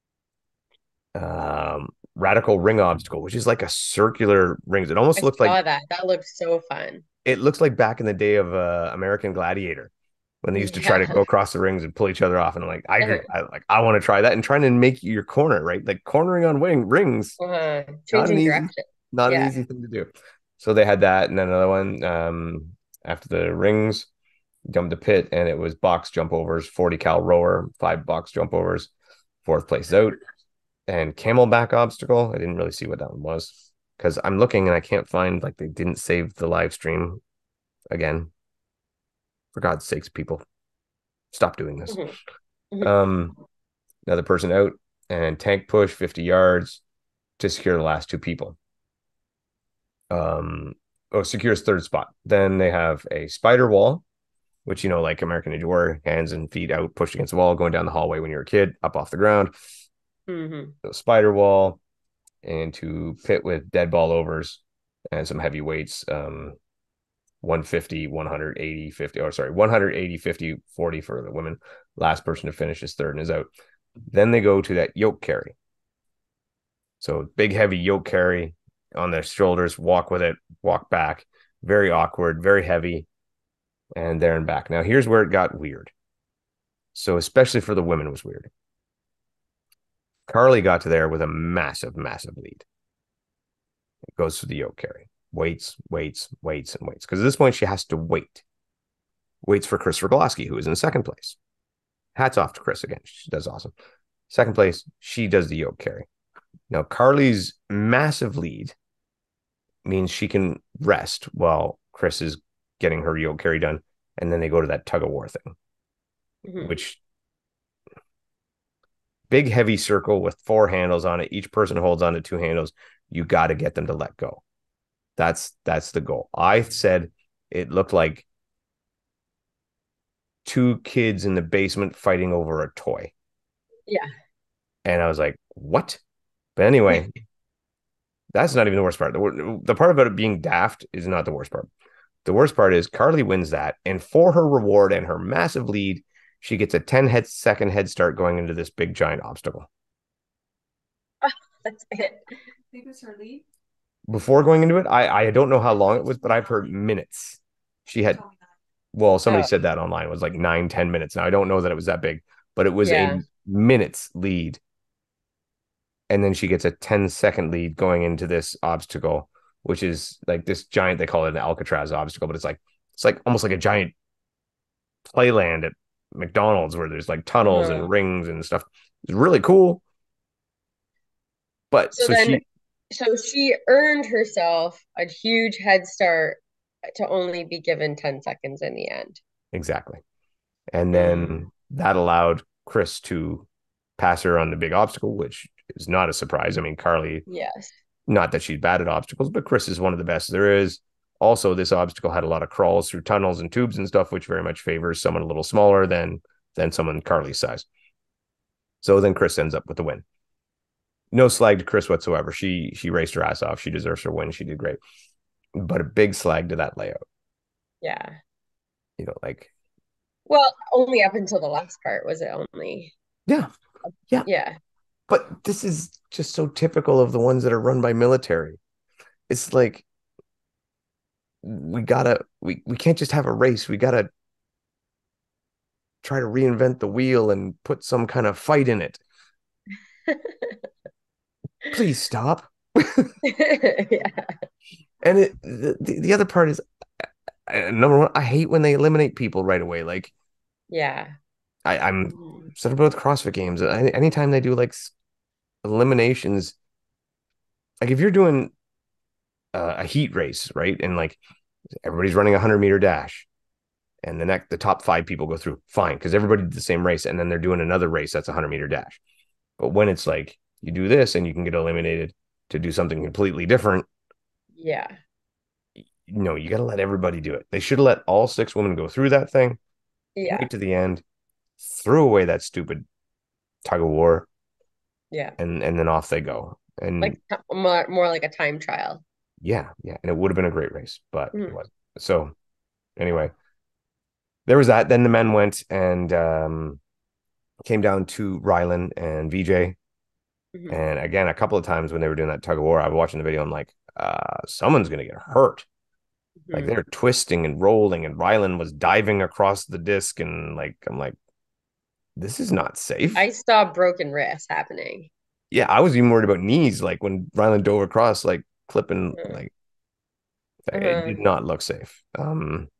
[SPEAKER 1] Um, radical ring obstacle, which is like a circular rings. It almost
[SPEAKER 2] I
[SPEAKER 1] looks
[SPEAKER 2] saw
[SPEAKER 1] like
[SPEAKER 2] that. That looks so fun.
[SPEAKER 1] It looks like back in the day of uh, American Gladiator when they used yeah. to try to go across the rings and pull each other off. And I'm like, I agree. I like I want to try that and trying to make your corner, right? Like cornering on wing rings.
[SPEAKER 2] Uh, changing
[SPEAKER 1] not
[SPEAKER 2] direction.
[SPEAKER 1] Easy, not yeah. an easy thing to do. So they had that, and then another one um, after the rings, jumped the pit, and it was box jump overs, forty cal rower, five box jump overs, fourth place out, and camelback obstacle. I didn't really see what that one was because I'm looking and I can't find, like, they didn't save the live stream again. For God's sakes, people, stop doing this. Mm-hmm. Um, another person out, and tank push fifty yards to secure the last two people. Um, oh, secures third spot. Then they have a spider wall, which, you know, like American Ninja Warrior, hands and feet out, pushed against the wall, going down the hallway when you're a kid, up off the ground. Mm-hmm. So spider wall, and to pit with dead ball overs and some heavy weights. Um, one fifty, one eighty, fifty, or sorry, one eighty, fifty, forty for the women. Last person to finish is third and is out. Then they go to that yoke carry. So big, heavy yoke carry on their shoulders, walk with it, walk back. Very awkward, very heavy, and there and back. Now, here's where it got weird. So especially for the women, it was weird. Carly got to there with a massive, massive lead. It goes to the yoke carry. Waits, waits, waits, and waits. Because at this point, she has to wait. Waits for Christopher Goloski, who is in second place. Hats off to Chris again. She does awesome. Second place, she does the yoke carry. Now, Carly's massive lead means she can rest while Chris is getting her yoke carry done. And then they go to that tug of war thing, mm-hmm. which big, heavy circle with four handles on it. Each person holds on to two handles. You got to get them to let go. That's that's the goal. I said it looked like two kids in the basement fighting over a toy.
[SPEAKER 2] Yeah.
[SPEAKER 1] And I was like, what? But anyway, that's not even the worst part. The, the part about it being daft is not the worst part. The worst part is Carly wins that. And for her reward and her massive lead, she gets a ten head second head start going into this big giant obstacle.
[SPEAKER 2] Oh, that's it.
[SPEAKER 3] I think it was her lead.
[SPEAKER 1] Before going into it, I, I don't know how long it was, but I've heard minutes. She had, well, somebody oh. said that online. It was like nine, ten minutes. Now, I don't know that it was that big, but it was yeah. a minutes lead. And then she gets a ten second lead going into this obstacle, which is like this giant, they call it an Alcatraz obstacle, but it's like, it's like almost like a giant playland at McDonald's where there's like tunnels yeah. and rings and stuff. It's really cool. But
[SPEAKER 2] so,
[SPEAKER 1] so
[SPEAKER 2] then,
[SPEAKER 1] she,
[SPEAKER 2] so she earned herself a huge head start to only be given ten seconds in the end.
[SPEAKER 1] Exactly. And then mm. that allowed Chris to pass her on the big obstacle, which is not a surprise. I mean, Carly,
[SPEAKER 2] yes,
[SPEAKER 1] not that she's bad at obstacles, but Chris is one of the best there is. Also, this obstacle had a lot of crawls through tunnels and tubes and stuff, which very much favors someone a little smaller than than someone Carly's size. So then Chris ends up with the win. No slag to Chris whatsoever. She she raced her ass off. She deserves her win. She did great. But a big slag to that layout.
[SPEAKER 2] Yeah.
[SPEAKER 1] You know, like.
[SPEAKER 2] Well, only up until the last part was it only.
[SPEAKER 1] Yeah. Yeah.
[SPEAKER 2] Yeah.
[SPEAKER 1] But this is just so typical of the ones that are run by military. It's like, we gotta, we, we can't just have a race. We gotta try to reinvent the wheel and put some kind of fight in it. Please stop.
[SPEAKER 2] Yeah.
[SPEAKER 1] And it, the, the other part is, uh, number one, I hate when they eliminate people right away. Like
[SPEAKER 2] Yeah.
[SPEAKER 1] I, I'm
[SPEAKER 2] Mhm.
[SPEAKER 1] said about CrossFit games. Any, anytime they do like eliminations, like if you're doing uh, a heat race, right, and like everybody's running a hundred meter dash, and the next the top five people go through, fine, because everybody did the same race, and then they're doing another race that's a hundred meter dash. But when it's like you do this and you can get eliminated to do something completely different,
[SPEAKER 2] Yeah.
[SPEAKER 1] you know, you got to let everybody do it. They should have let all six women go through that thing
[SPEAKER 2] Yeah.
[SPEAKER 1] right to the end, threw away that stupid tug of war,
[SPEAKER 2] Yeah.
[SPEAKER 1] and and then off they go. And
[SPEAKER 2] Like t- more, more like a time trial.
[SPEAKER 1] yeah, yeah, and it would have been a great race, but it
[SPEAKER 2] Mhm.
[SPEAKER 1] wasn't. So anyway, there was that. Then the men went and um, came down to Rylan and V J.
[SPEAKER 2] Mhm.
[SPEAKER 1] And again, a couple of times when they were doing that tug of war, I was watching the video. I'm like, uh, someone's gonna get hurt. Like
[SPEAKER 2] Mhm.
[SPEAKER 1] they're twisting and rolling, and Rylan was diving across the disc, and like I'm like, this is not safe.
[SPEAKER 2] I saw broken wrists happening.
[SPEAKER 1] Yeah, I was even worried about knees, like when Rylan dove across, like clipping,
[SPEAKER 2] Uh-huh.
[SPEAKER 1] like it
[SPEAKER 2] Uh-huh.
[SPEAKER 1] did not look safe. Um,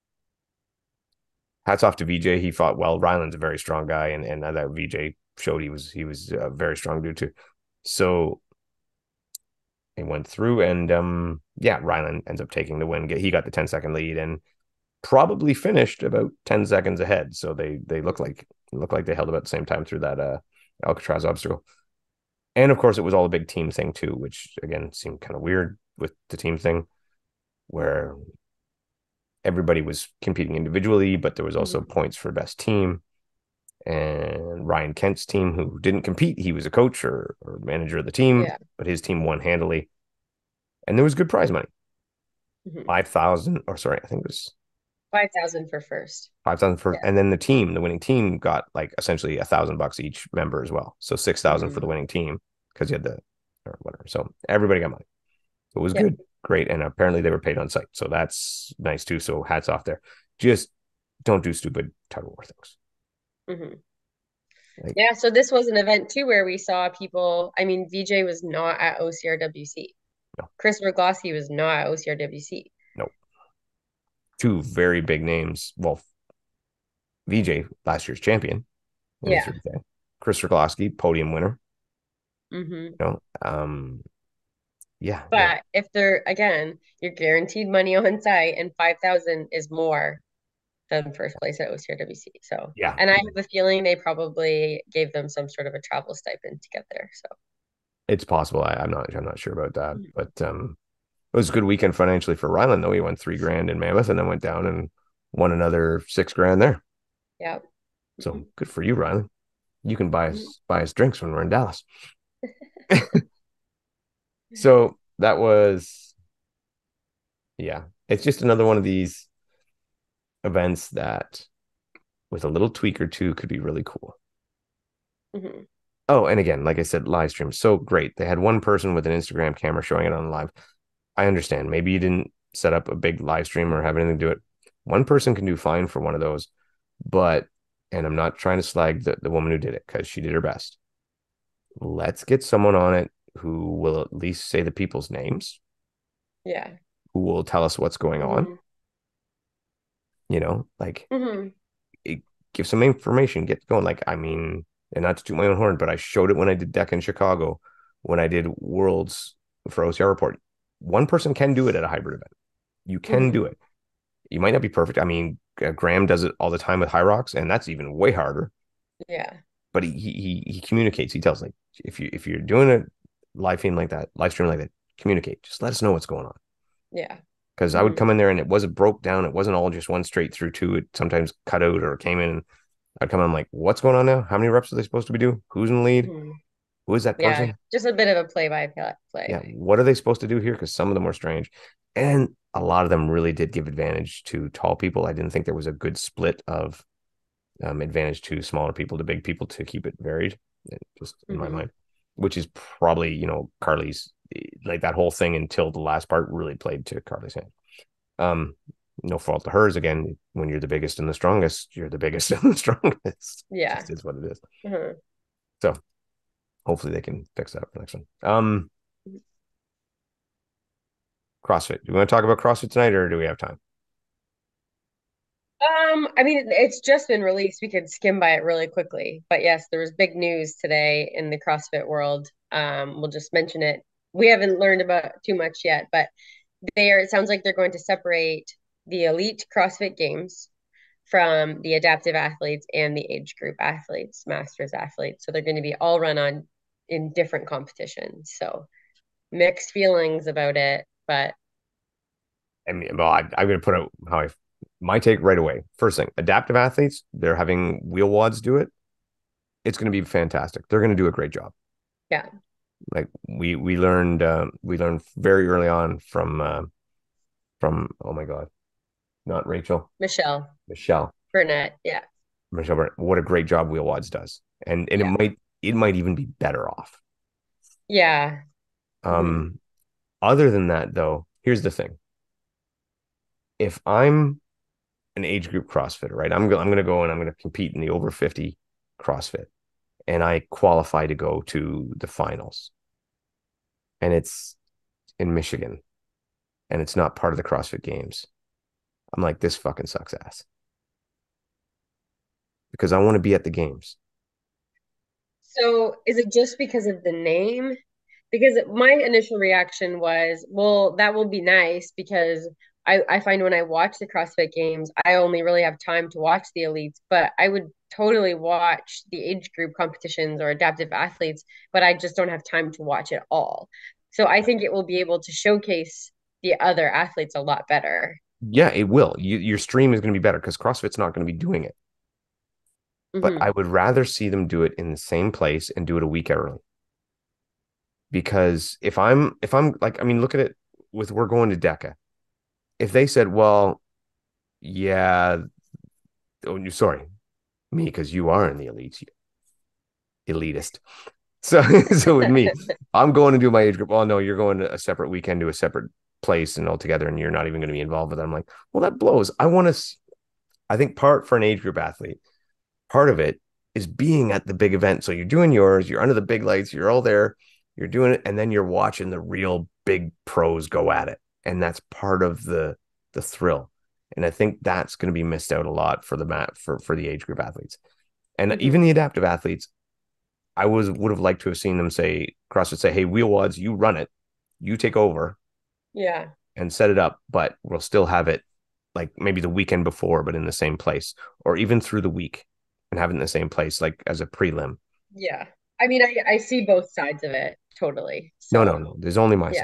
[SPEAKER 1] hats off to V J. He fought well. Rylan's a very strong guy, and and that V J showed he was he was a very strong dude too. So he went through, and um, yeah, Rylan ends up taking the win. He got the ten second lead, and probably finished about ten seconds ahead. So they they look like look like they held about the same time through that uh Alcatraz obstacle. And of course, it was all a big team thing too, which again seemed kind of weird with the team thing, where everybody was competing individually, but there was also
[SPEAKER 2] Mhm.
[SPEAKER 1] points for best team. And Ryan Kent's team, who didn't compete, he was a coach or, or manager of the team,
[SPEAKER 2] Yeah.
[SPEAKER 1] but his team won handily. And there was good prize money,
[SPEAKER 2] Mhm.
[SPEAKER 1] five thousand, or sorry, I think it was
[SPEAKER 2] five thousand for first.
[SPEAKER 1] five thousand for,
[SPEAKER 2] Yeah.
[SPEAKER 1] and then the team, the winning team, got like essentially a thousand bucks each member as well. So six thousand for the
[SPEAKER 2] Mhm.
[SPEAKER 1] winning team because you had the or whatever. So everybody got money. It was
[SPEAKER 2] Yeah.
[SPEAKER 1] good, great, and apparently they were paid on site, so that's nice too. So hats off there. Just don't do stupid tug of war things.
[SPEAKER 2] Mhm.
[SPEAKER 1] Like
[SPEAKER 2] Yeah, so this was an event too where we saw people. I mean, V J was not at O C R W C.
[SPEAKER 1] no,
[SPEAKER 2] Chris Rogowski was not at O C R W C.
[SPEAKER 1] no, two very big names. Well, V J last year's champion in his
[SPEAKER 2] Yeah.
[SPEAKER 1] birthday. Chris Rogowski, podium winner.
[SPEAKER 2] Hmm.
[SPEAKER 1] You know, um, yeah, no,
[SPEAKER 2] But if they're, again, you're guaranteed money on site and five thousand is more than first place at O C R W C. So,
[SPEAKER 1] yeah,
[SPEAKER 2] and I have a feeling they probably gave them some sort of a travel stipend to get there. So,
[SPEAKER 1] it's possible. I, I'm not, I'm not sure about that,
[SPEAKER 2] mhm.
[SPEAKER 1] but um, it was a good weekend financially for Ryland. Though he won three grand in Mammoth, and then went down and won another six grand there.
[SPEAKER 2] Yeah.
[SPEAKER 1] So good for you, Ryland. You can buy us buy us drinks when we're in Dallas. So that was, yeah, it's just another one of these events that with a little tweak or two could be really cool.
[SPEAKER 2] Hmm.
[SPEAKER 1] Oh, and again, like I said, live stream so great. They had one person with an Instagram camera showing it on live. I understand. Maybe you didn't set up a big live stream or have anything to do it. One person can do fine for one of those, but and I'm not trying to slag the, the woman who did it because she did her best. Let's get someone on it who will at least say the people's names,
[SPEAKER 2] Yeah.
[SPEAKER 1] who will tell us what's going on.
[SPEAKER 2] Hmm.
[SPEAKER 1] You know, like
[SPEAKER 2] Hmm.
[SPEAKER 1] it, give some information, get going. Like, I mean, and not to toot my own horn, but I showed it when I did deck in Chicago, when I did Worlds for O C R Report. One person can do it at a hybrid event. You can do
[SPEAKER 2] Hmm.
[SPEAKER 1] it. You might not be perfect. I mean, uh, Graham does it all the time with Hyrox, and that's even way harder.
[SPEAKER 2] Yeah.
[SPEAKER 1] But he he he communicates. He tells like if you if you're doing a live feed like that, live stream like that, communicate. Just let us know what's going on.
[SPEAKER 2] Yeah.
[SPEAKER 1] Because I would
[SPEAKER 2] Hmm.
[SPEAKER 1] come in there and it wasn't broke down. It wasn't all just one straight through two. It sometimes cut out or came in. I'd come in, I'm like, what's going on now? How many reps are they supposed to be doing? Who's in the lead?
[SPEAKER 2] Hmm.
[SPEAKER 1] Who is that
[SPEAKER 2] Yeah.
[SPEAKER 1] person?
[SPEAKER 2] Just a bit of a play by
[SPEAKER 1] Yeah,
[SPEAKER 2] play.
[SPEAKER 1] what are they supposed to do here? Because some of them were strange. And a lot of them really did give advantage to tall people. I didn't think there was a good split of um, advantage to smaller people to big people to keep it varied, just in my
[SPEAKER 2] Hmm.
[SPEAKER 1] mind, which is probably, you know, Carly's, like that whole thing until the last part really played to Carly's hand. Um, no fault of hers. Again, when you're the biggest and the strongest, you're the biggest and the strongest.
[SPEAKER 2] Yeah.
[SPEAKER 1] Just is what it is.
[SPEAKER 2] Uh-huh.
[SPEAKER 1] So hopefully they can fix that for next one. Um, CrossFit. Do we want to talk about CrossFit tonight, or do we have time?
[SPEAKER 2] Um, I mean, it's just been released. We could skim by it really quickly. But yes, there was big news today in the CrossFit world. Um, we'll just mention it. We haven't learned about too much yet, but they are, it sounds like they're going to separate the elite CrossFit games from the adaptive athletes and the age group athletes, masters athletes. So they're going to be all run on in different competitions. So mixed feelings about it, but
[SPEAKER 1] I mean, well, I, I'm going to put out how I my take right away. First thing, adaptive athletes, they're having wheel wads do it. It's going to be fantastic. They're going to do a great job.
[SPEAKER 2] yeah.
[SPEAKER 1] Like we we learned uh, we learned very early on from uh, from oh my god, not Rachel,
[SPEAKER 2] Michelle
[SPEAKER 1] Michelle,
[SPEAKER 2] Burnett. Yeah.
[SPEAKER 1] Michelle Burnett, what a great job wheel wads does, and and it
[SPEAKER 2] Yeah.
[SPEAKER 1] might it might even be better off.
[SPEAKER 2] Yeah.
[SPEAKER 1] Um,
[SPEAKER 2] Mhm.
[SPEAKER 1] other than that, though, here's the thing: if I'm an age group CrossFitter, right? I'm go, I'm going to go and I'm going to compete in the over fifty CrossFit, and I qualify to go to the finals, and it's in Michigan, and it's not part of the CrossFit Games. I'm like, this fucking sucks ass because I want to be at the games.
[SPEAKER 2] So is it just because of the name? Because my initial reaction was, well, that will be nice because I, I find when I watch the CrossFit games, I only really have time to watch the elites, but I would totally watch the age group competitions or adaptive athletes, but I just don't have time to watch it all. So I think it will be able to showcase the other athletes a lot better.
[SPEAKER 1] Yeah, it will. You, your stream is going to be better because CrossFit's not going to be doing it. But I
[SPEAKER 2] Hmm.
[SPEAKER 1] would rather see them do it in the same place and do it a week early. Because if I'm if I'm like, I mean, look at it with we're going to DECA. If they said, well, yeah, oh, sorry, me, because you are in the elites, elitist. So so with me, I'm going to do my age group. Oh no, you're going to a separate weekend to a separate place and all together, and you're not even going to be involved with it. I'm like, well, that blows. I want to. I think part for an age group athlete, part of it is being at the big event. So you're doing yours, you're under the big lights, you're all there, you're doing it, and then you're watching the real big pros go at it, and that's part of the the thrill. And I think that's going to be missed out a lot for the mat for for the age group athletes, and
[SPEAKER 2] Hmm.
[SPEAKER 1] even the adaptive athletes. I was would have liked to have seen them say CrossFit say, "Hey, wheel wads, you run it, you take over
[SPEAKER 2] Yeah.
[SPEAKER 1] and set it up, but we'll still have it like maybe the weekend before, but in the same place, or even through the week and have it in the same place, like as a prelim."
[SPEAKER 2] Yeah. I mean, I, I see both sides of it totally.
[SPEAKER 1] No, no,
[SPEAKER 2] So,
[SPEAKER 1] no. There's only my
[SPEAKER 2] yeah.
[SPEAKER 1] side.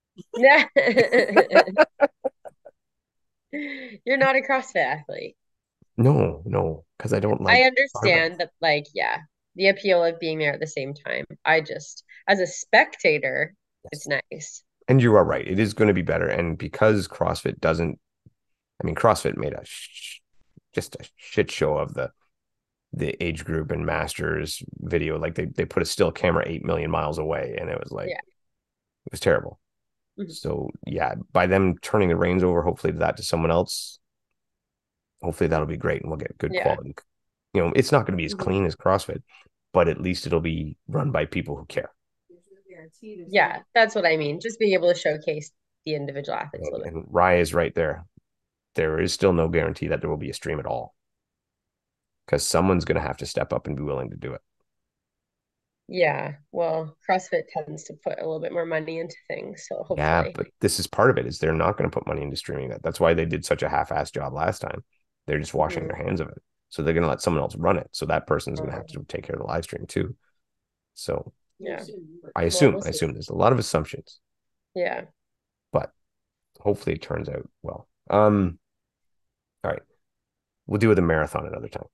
[SPEAKER 2] You're not a CrossFit athlete.
[SPEAKER 1] No, no, because I don't
[SPEAKER 2] I
[SPEAKER 1] like barbells.
[SPEAKER 2] understand that, like, yeah, the appeal of being there at the same time. I just, as a spectator, it's
[SPEAKER 1] Yes.
[SPEAKER 2] nice.
[SPEAKER 1] And you are right. It is going to be better. And because CrossFit doesn't, I mean, CrossFit made a sh- just a shit show of the the age group and masters video. Like they they put a still camera eight million miles away, and it was like
[SPEAKER 2] Yeah.
[SPEAKER 1] it was terrible.
[SPEAKER 2] Mhm.
[SPEAKER 1] So yeah, by them turning the reins over, hopefully to that to someone else, hopefully that'll be great, and we'll get good
[SPEAKER 2] Yeah.
[SPEAKER 1] quality. You know, it's not going to be as
[SPEAKER 2] Mhm.
[SPEAKER 1] clean as CrossFit, but at least it'll be run by people who care.
[SPEAKER 3] There's no guarantee there's
[SPEAKER 2] Yeah, that's what I mean. Just being able to showcase the individual athletes a
[SPEAKER 1] And,
[SPEAKER 2] little bit.
[SPEAKER 1] and Rye is right there. There is still no guarantee that there will be a stream at all because someone's going to have to step up and be willing to do it.
[SPEAKER 2] Yeah. Well, CrossFit tends to put a little bit more money into things, so
[SPEAKER 1] Yeah,
[SPEAKER 2] hopefully.
[SPEAKER 1] but this is part of it is they're not going to put money into streaming that. That's why they did such a half-ass job last time. They're just washing
[SPEAKER 2] Mhm.
[SPEAKER 1] their hands of it. So they're going to let someone else run it. So that person's going to have
[SPEAKER 2] Um,
[SPEAKER 1] to take care of the live stream too. So
[SPEAKER 2] yeah.
[SPEAKER 1] I
[SPEAKER 2] Well,
[SPEAKER 1] assume,
[SPEAKER 2] we'll
[SPEAKER 1] I
[SPEAKER 2] see.
[SPEAKER 1] assume there's a lot of assumptions,
[SPEAKER 2] Yeah.
[SPEAKER 1] but hopefully it turns out well. Um, all right. We'll do it a marathon another time.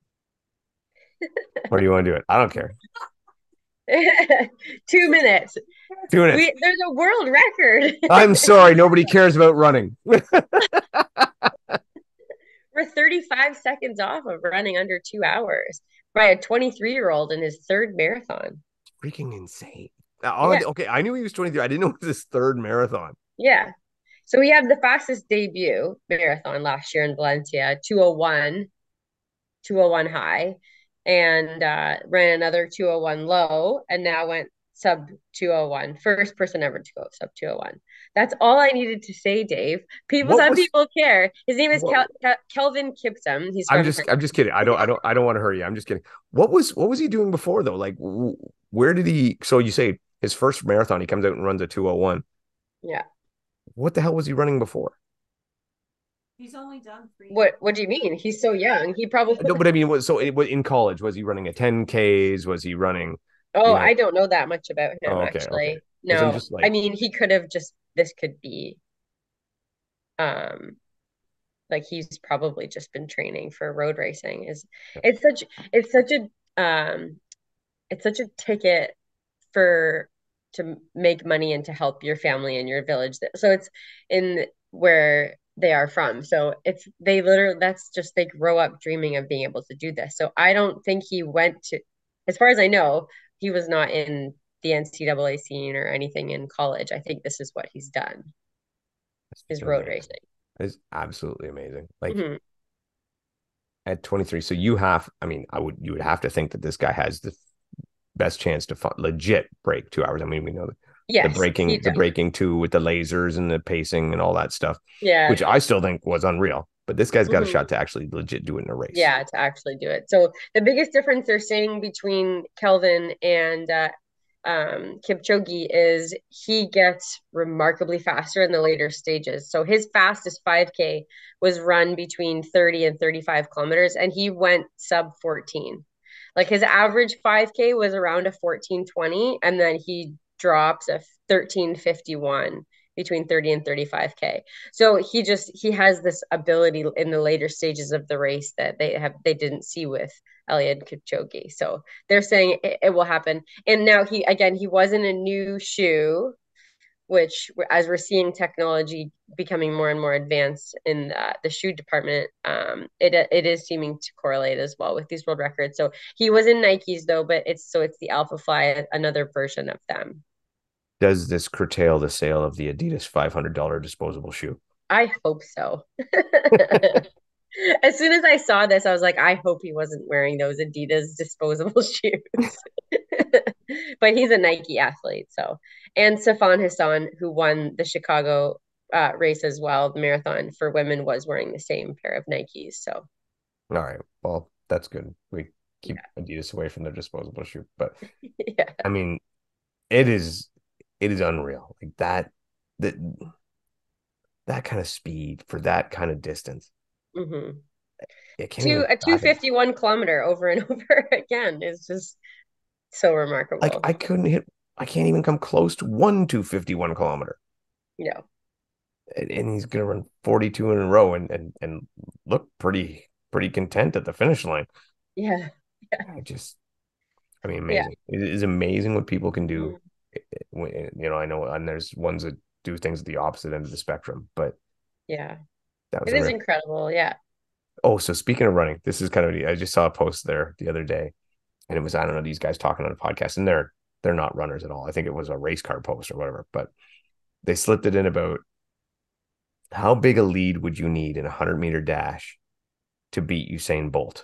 [SPEAKER 1] Or do you want to do it? I don't care.
[SPEAKER 2] Two minutes.
[SPEAKER 1] Two minutes.
[SPEAKER 2] We there's a world record.
[SPEAKER 1] I'm sorry, nobody cares about running.
[SPEAKER 2] We're thirty-five seconds off of running under two hours by a twenty-three year old in his third marathon.
[SPEAKER 1] Freaking insane. Uh,
[SPEAKER 2] Yeah.
[SPEAKER 1] okay, I knew he was twenty-three. I didn't know it was his third marathon.
[SPEAKER 2] Yeah. So he had the fastest debut marathon last year in Valencia, two oh one, two oh one high, and uh, ran another two oh one low, and now went sub two oh one. First person ever to go sub two oh one. That's all I needed to say, Dave. People,
[SPEAKER 1] What
[SPEAKER 2] some
[SPEAKER 1] was
[SPEAKER 2] people care. His name is
[SPEAKER 1] what
[SPEAKER 2] Kel- Kel- Kelvin Kipsum. He's
[SPEAKER 1] I'm
[SPEAKER 2] from
[SPEAKER 1] just I'm just kidding. I don't I don't I don't want to hurry you. I'm just kidding. What was what was he doing before though? Like w- where did he so you say his first marathon he comes out and runs a two oh one.
[SPEAKER 2] Yeah.
[SPEAKER 1] What the hell was he running before?
[SPEAKER 3] He's only done three.
[SPEAKER 2] What What do you mean? He's so young. He probably.
[SPEAKER 1] No, but I mean, what, so it was in college. Was he running a ten Ks? Was he running,
[SPEAKER 2] Oh,
[SPEAKER 1] you know?
[SPEAKER 2] I don't know that much about him
[SPEAKER 1] Oh, okay, okay.
[SPEAKER 2] actually.
[SPEAKER 1] Because I'm
[SPEAKER 2] No,
[SPEAKER 1] just
[SPEAKER 2] I
[SPEAKER 1] like,
[SPEAKER 2] mean he could have just. This could be. Um, like he's probably just been training for road racing. Is it's such it's such a um it's such a ticket for to make money and to help your family and your village. So it's in where they are from. So it's they literally that's just they grow up dreaming of being able to do this. So I don't think he went to, as far as I know, he was not in the N C double A scene or anything in college. I think this is what he's done,
[SPEAKER 1] that's
[SPEAKER 2] is
[SPEAKER 1] fucking
[SPEAKER 2] road
[SPEAKER 1] amazing.
[SPEAKER 2] racing.
[SPEAKER 1] It's absolutely amazing. Like
[SPEAKER 2] Mhm.
[SPEAKER 1] at twenty-three, so you have, I mean, I would, you would have to think that this guy has the best chance to fu- legit break two hours. I mean, we know the, the
[SPEAKER 2] Yes, he
[SPEAKER 1] breaking, the
[SPEAKER 2] does.
[SPEAKER 1] breaking two with the lasers and the pacing and all that stuff,
[SPEAKER 2] Yeah.
[SPEAKER 1] which I still think was unreal. But this guy's got a
[SPEAKER 2] Mhm.
[SPEAKER 1] shot to actually legit do it in a race.
[SPEAKER 2] Yeah, to actually do it. So the biggest difference they're seeing between Kelvin and uh, um, Kipchoge is he gets remarkably faster in the later stages. So his fastest five K was run between thirty and thirty-five kilometers, and he went sub fourteen. Like his average five K was around a fourteen twenty, and then he drops a thirteen fifty-one between thirty and thirty-five K. So he just he has this ability in the later stages of the race that they have they didn't see with Eliud Kipchoge. So they're saying it, it will happen. And now he again he was in a new shoe, which as we're seeing technology becoming more and more advanced in uh, the shoe department, um, it it is seeming to correlate as well with these world records. So he was in Nikes though, but it's so it's the Alpha Fly, another version of them.
[SPEAKER 1] Does this curtail the sale of the Adidas five hundred dollars disposable shoe?
[SPEAKER 2] I hope so. As soon as I saw this, I was like, I hope he wasn't wearing those Adidas disposable shoes. But he's a Nike athlete, so. And Safan Hassan, who won the Chicago uh, race as well, the marathon for women, was wearing the same pair of Nikes. So,
[SPEAKER 1] All right. Well, that's good. We keep
[SPEAKER 2] yeah.
[SPEAKER 1] Adidas away from their disposable shoe. But
[SPEAKER 2] Yeah.
[SPEAKER 1] I mean, it is it is unreal. Like that that that kind of speed for that kind of distance.
[SPEAKER 2] Mm-hmm.
[SPEAKER 1] It can't
[SPEAKER 2] Two,
[SPEAKER 1] even
[SPEAKER 2] a
[SPEAKER 1] fathom.
[SPEAKER 2] two fifty-one kilometer over and over again is just so
[SPEAKER 1] Like
[SPEAKER 2] remarkable.
[SPEAKER 1] I couldn't hit I can't even come close to one two fifty-one kilometer.
[SPEAKER 2] Yeah.
[SPEAKER 1] And, and he's gonna run forty-two in a row and and and look pretty pretty content at the finish line.
[SPEAKER 2] Yeah. Yeah.
[SPEAKER 1] I just I mean
[SPEAKER 2] Yeah.
[SPEAKER 1] amazing. It is amazing what people can do.
[SPEAKER 2] Mhm.
[SPEAKER 1] You know, I know and there's ones that do things at the opposite end of the spectrum, but
[SPEAKER 2] Yeah.
[SPEAKER 1] that was
[SPEAKER 2] It is
[SPEAKER 1] unreal.
[SPEAKER 2] incredible. Yeah.
[SPEAKER 1] Oh, so speaking of running, this is kind of I just saw a post there the other day, and it was I don't know these guys talking on a podcast, and they're they're not runners at all. I think it was a race car post or whatever, but they slipped it in about how big a lead would you need in a hundred meter dash to beat Usain Bolt?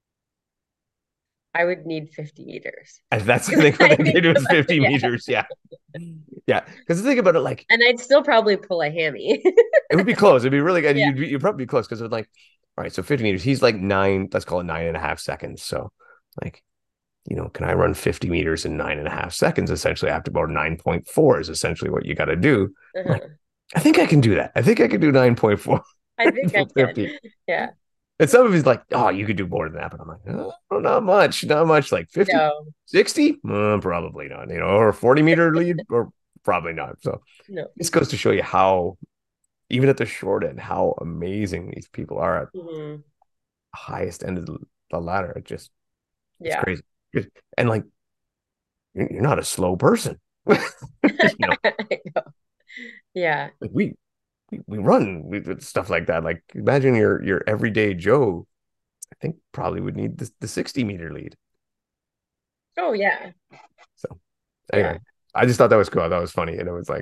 [SPEAKER 2] I would need fifty meters.
[SPEAKER 1] And that's the
[SPEAKER 2] Because
[SPEAKER 1] thing. What
[SPEAKER 2] I
[SPEAKER 1] they
[SPEAKER 2] think
[SPEAKER 1] did was
[SPEAKER 2] about
[SPEAKER 1] fifty
[SPEAKER 2] yeah.
[SPEAKER 1] meters. Yeah, yeah. Because think about it, like
[SPEAKER 2] And I'd still probably pull a hammy.
[SPEAKER 1] it would be close. It'd be really good.
[SPEAKER 2] Yeah.
[SPEAKER 1] You'd, you'd probably be close because it would like, all right, so fifty meters. He's like nine. Let's call it nine and a half seconds. So, like, you know, can I run fifty meters in nine and a half seconds? Essentially, I have to go nine point four is essentially what you got to do. I'm like,
[SPEAKER 2] Uh-huh.
[SPEAKER 1] I think I can do that. I think I can do nine point four
[SPEAKER 2] I think I
[SPEAKER 1] for
[SPEAKER 2] can.
[SPEAKER 1] fifty.
[SPEAKER 2] Yeah.
[SPEAKER 1] And some of he's like, oh, you could do more than that. But I'm like, oh, not much, not much. Like fifty,
[SPEAKER 2] No,
[SPEAKER 1] sixty, uh, probably not, you know, or forty meter lead, or probably not. So
[SPEAKER 2] no.
[SPEAKER 1] this goes to show you how, even at the short end, how amazing these people are at
[SPEAKER 2] Mhm.
[SPEAKER 1] the highest end of the, the ladder. It just, it's
[SPEAKER 2] Yeah.
[SPEAKER 1] crazy. And like, you're you're not a slow person. You know,
[SPEAKER 2] I know. Yeah.
[SPEAKER 1] like we, we, we run with stuff like that. Like imagine your, your everyday Joe, I think probably would need the, the sixty meter lead.
[SPEAKER 2] Oh, yeah.
[SPEAKER 1] So
[SPEAKER 2] Yeah.
[SPEAKER 1] anyway, I just thought that was cool. I thought it was funny. And it was like,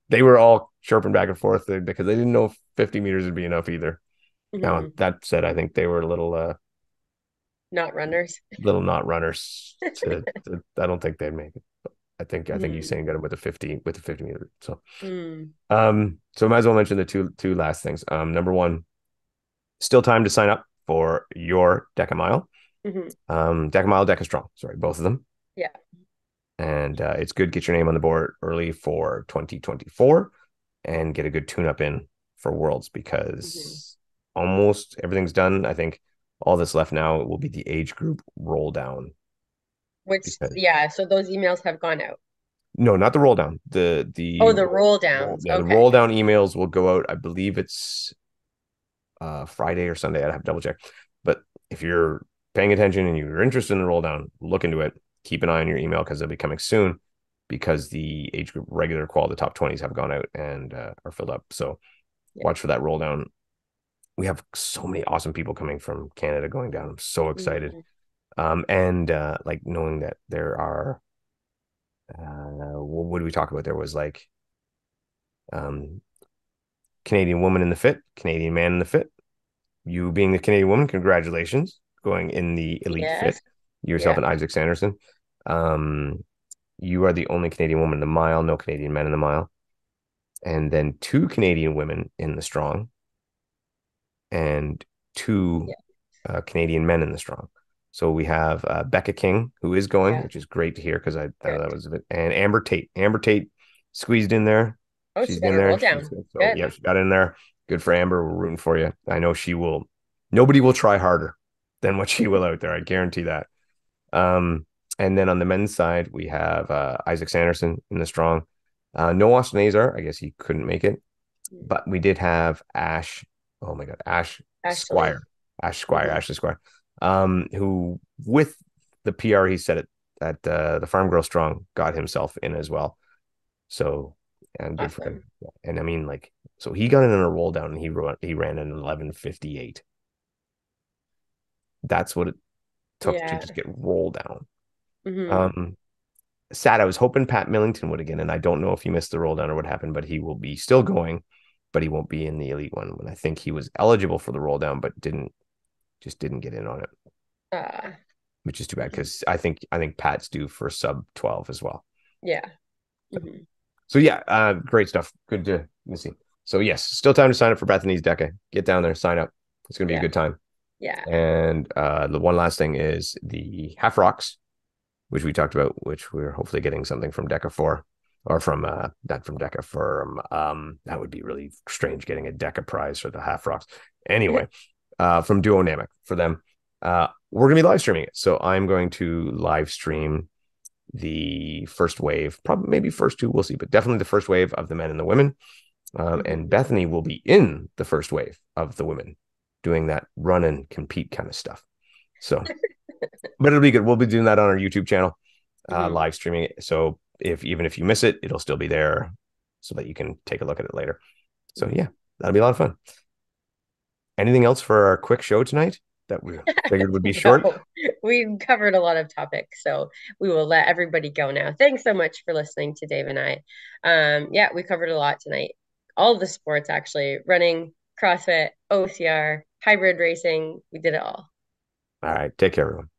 [SPEAKER 1] they were all chirping back and forth because they didn't know if fifty meters would be enough either.
[SPEAKER 2] Mm-hmm.
[SPEAKER 1] Now that said, I think they were a little uh
[SPEAKER 2] not runners,
[SPEAKER 1] little not runners. To, to I don't think they'd make it. I think I think
[SPEAKER 2] mm.
[SPEAKER 1] Usain got it with a fifty with a fifty meter. So,
[SPEAKER 2] mm.
[SPEAKER 1] um, so I might as well mention the two two last things. Um, number one, still time to sign up for your Deca Mile.
[SPEAKER 2] Mm-hmm.
[SPEAKER 1] Um, Deca Mile, Deca Strong. Sorry, both of them.
[SPEAKER 2] Yeah.
[SPEAKER 1] And uh, it's good. Get your name on the board early for twenty twenty-four and get a good tune up in for Worlds because mm-hmm. almost everything's done. I think all that's left now will be the age group roll down.
[SPEAKER 2] Which, because, yeah, so those emails have gone out.
[SPEAKER 1] No, not the roll down. The the
[SPEAKER 2] oh, the roll downs.
[SPEAKER 1] Yeah,
[SPEAKER 2] okay.
[SPEAKER 1] The roll down emails will go out. I believe it's uh, Friday or Sunday. I'd have to double check. But if you're paying attention and you're interested in the roll down, look into it. Keep an eye on your email because they'll be coming soon. Because the age group regular qual, the top twenties have gone out and uh, are filled up. So yeah. watch for that roll down. We have so many awesome people coming from Canada going down. I'm so excited. Mm-hmm. Um, and uh, like knowing that there are, uh, what did we talk about? There was like um, Canadian woman in the fit, Canadian man in the fit. You being the Canadian woman, congratulations, going in the elite yes. fit. Yourself yeah. and Isaac Sanderson. Um, you are the only Canadian woman in the mile, no Canadian men in the mile. And then two Canadian women in the strong and two yeah. uh, Canadian men in the strong. So we have uh, Becca King, who is going, yeah. which is great to hear because I, I know that was a bit, and Amber Tate. Amber Tate squeezed in there.
[SPEAKER 2] Oh, she's in there. Down.
[SPEAKER 1] So, yeah, she got in there. Good for Amber. We're rooting for you. I know she will. Nobody will try harder than what she will out there. I guarantee that. Um, And then on the men's side, we have uh, Isaac Sanderson in the strong. Uh, no Austin Azar. I guess he couldn't make it. But we did have Ash. Oh, my God. Ash Ashley. Squire. Ash Squire. Mm-hmm. Ashley Squire. Um, who, with the P R he said it, that uh, the Farm Girl Strong got himself in as well. So, and good awesome. For him. And I mean, like, so he got in a roll down and he, ran, he ran an eleven fifty-eight. That's what it took yeah. to just get rolled down. Mm-hmm. Um, sad. I was hoping Pat Millington would again, and I don't know if he missed the roll down or what happened, but he will be still going, but he won't be in the elite one. When I think he was eligible for the roll down, but didn't just didn't get in on it, uh, which is too bad because I think I think Pat's due for sub twelve as well.
[SPEAKER 2] Yeah. Mm-hmm.
[SPEAKER 1] So yeah, uh, great stuff. Good to see. So yes, still time to sign up for Bethany's Deca. Get down there, sign up. It's gonna be yeah. a good time.
[SPEAKER 2] Yeah.
[SPEAKER 1] And uh, the one last thing is the Half Rocks, which we talked about, which we're hopefully getting something from Deca for, or from, uh, not from Deca, from, um, that would be really strange getting a Deca prize for the Half Rocks. Anyway, uh, from Duonamic for them. Uh, we're going to be live streaming it. So I'm going to live stream the first wave, probably maybe first two, we'll see, but definitely the first wave of the men and the women. Um, and Bethany will be in the first wave of the women doing that run and compete kind of stuff. So, but it'll be good. We'll be doing that on our YouTube channel, uh, mm-hmm. live streaming it. So if, even if you miss it, it'll still be there so that you can take a look at it later. So yeah, that'll be a lot of fun. Anything else for our quick show tonight that we figured would be short?
[SPEAKER 2] No, we covered a lot of topics, so we will let everybody go now. Thanks so much for listening to Dave and I. Um, yeah, we covered a lot tonight. All of the sports, actually, running, CrossFit, O C R, hybrid racing. We did it all.
[SPEAKER 1] All right. Take care, everyone.